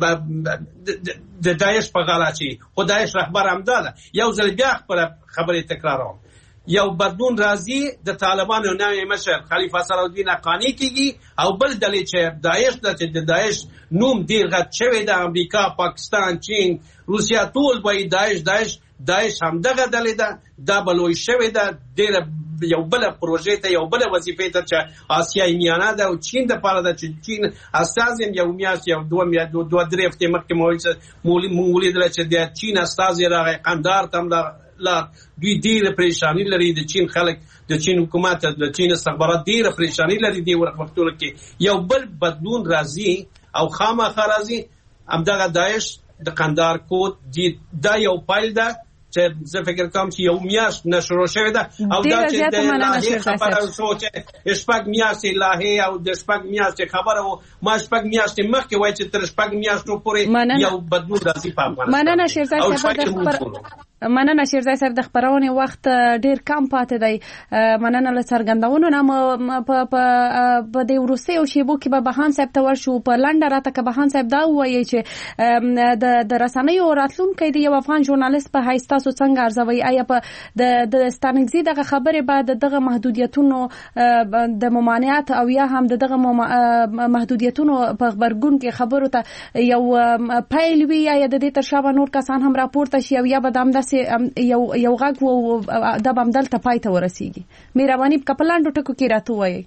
د داعش په غاړه اچوي، خو داعش رهبر همدا ده. یو ځل بیا خپله خبرې تکراروم، یو بدلون راځي، د طالبانو نوی مشر خلیفه صلاح حقانی کېږي، او بل ډلې چې داعش ده چې د داعش نوم ډېر غټ شوی ده، امریکا، پاکستان، چین، روسیه ټول وایي داعش داعش داعش همدغه ډلې ده، دا به لوی شوې ده، ډېره یو بله پروژې ته یو بله وظیفې ته چې آسیایي میانه ده او چین دپاره ده چې چین استازي یو میاشت یو دوه میاشت دوه درې هفتې مخکې مو ولیدله چې د چین استازي راغی قندهار ته هم لار. دوی ډېره پریشاني لري، د چین خلک د چین حکومت د چین استخبارات ډېره پریشاني لري دې وختونو کې. یو بل بدلون راځي او خامخا راځي، همدغه داعش د قندهار کود دا یو پایل ده چې زه فکر کوم چې یو میاشت نه شروع شوې ده، او دا چې د لاهې خبره شو چې شپږ میاشتې لاهې او د شپږ میاشتې خبره و، ما شپږ میاشتې مخکې وایي چې تر شپږ میاشتو پورې یو بدلون راځي په افغانستان. مننه شیرزی صاحب مننه شیرزای صاحب د خبرونې وخت ډیر کم پاتې دی. مننه له څرګندونو نه په په د وروستیو شیبو کې به بهان صاحب ته ورشو. په لنډه راته که بهان صاحب دا ووایي چې د د رسنیو راتلونکی د یو افغان ژورنالیست په حیث تاسو څنګه ارزوئ؟ آیا په د د ستانکزي دغه خبرې بعد دغه محدودیتونو د ممانعت او یا هم دغه محدودیتونو په خبرګون کې خبرو ته یو پیل وي، یا د دې تر شا به نور کسان هم راپورته شي او یا به د همداسې یو یو غږ وو دا به همدلته پای ته ورسیږي؟ مهرباني په پلاندو ټکو کې راته ووایئ.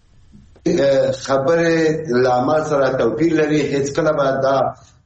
خبرې له عمل سره توپیر لري. هیڅ کله به دا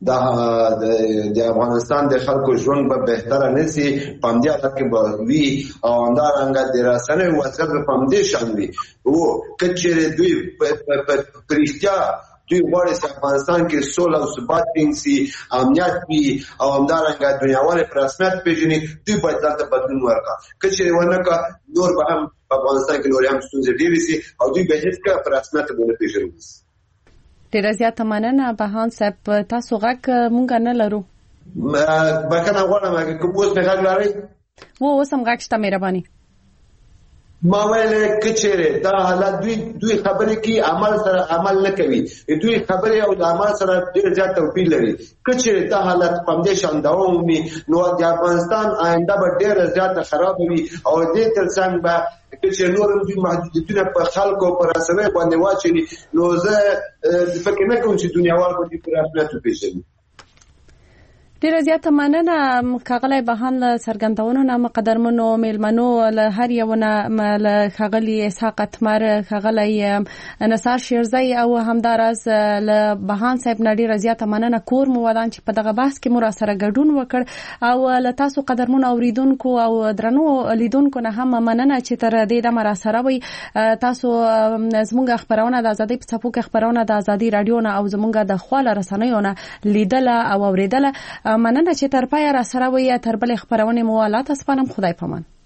د افغانستان د خلکو ژوند به بهتره نشي، په همدې حالت کې به وي او همدارنګه د رسنیو وضعیت به په همدې شان وي. او که چېرې دوی په رښتیا دوی غواړي چې افغانستان کې سوله او ثبات ټینګ سي، امنیت وي او همدارنګه دنیاوالې په رسمیت پېژني، دوی باید دلته بدلون ورکړي. که چېرې ونه کړه نور به هم په افغانستان کې نورې هم ستونزې ډېرې سي او دوی به هېڅکله په رسمیت ونه پېژني. ډېره زیاته مننه بهان صاحب. تاسو غږ مونږ نه لرو. بخښنه غواړم که اوس مې غږ لرئ؟ و اوس هم غږ شته. مهرباني. ما ویلې که چېرې دا حالت دوی دوی خبرې کوي عمل سره عمل نه کوي، دوی خبرې او د عمل سره ډېر زیات توپیر لري. که چېرې دا حالت په همدې شان دوام ومومي نو د افغانستان آینده به ډېره زیاته خرابه وي او دې تر څنګ به که چېرې نور هم دوی محدودیتونه په خلکو او په رسنیو باندې واچوي نو زه فکر نه کوم چې دنیاوال به دوی په رسمیت وپېژني. ډیره زیاته مننه ښاغلی بهان له څرګندونو نه. مقدرمنو میلمنو له هر یو نه له ښاغلي اسحاق اتمر، ښاغلی نثار شیرزی او همداراز له بهان صاحب نه ډیره زیاته مننه. کور مو ودان چې په دغه بحث کې مو راسره ګډون وکړ او له تاسو قدرمنو اوریدونکو او درنو لیدونکو نه هم مننه چې تر دې دمه راسره وئ. تاسو زموږ خبرونه د ازادۍ په څپو کې خبرونه د ازادي راډیو نه او زموږ د خواله رسنیو نه لیدله او اوریدله. مننه چې تر پایه راسره وئ. تر بلې خبرونې مو والا تاسو پانم. خدای پامان.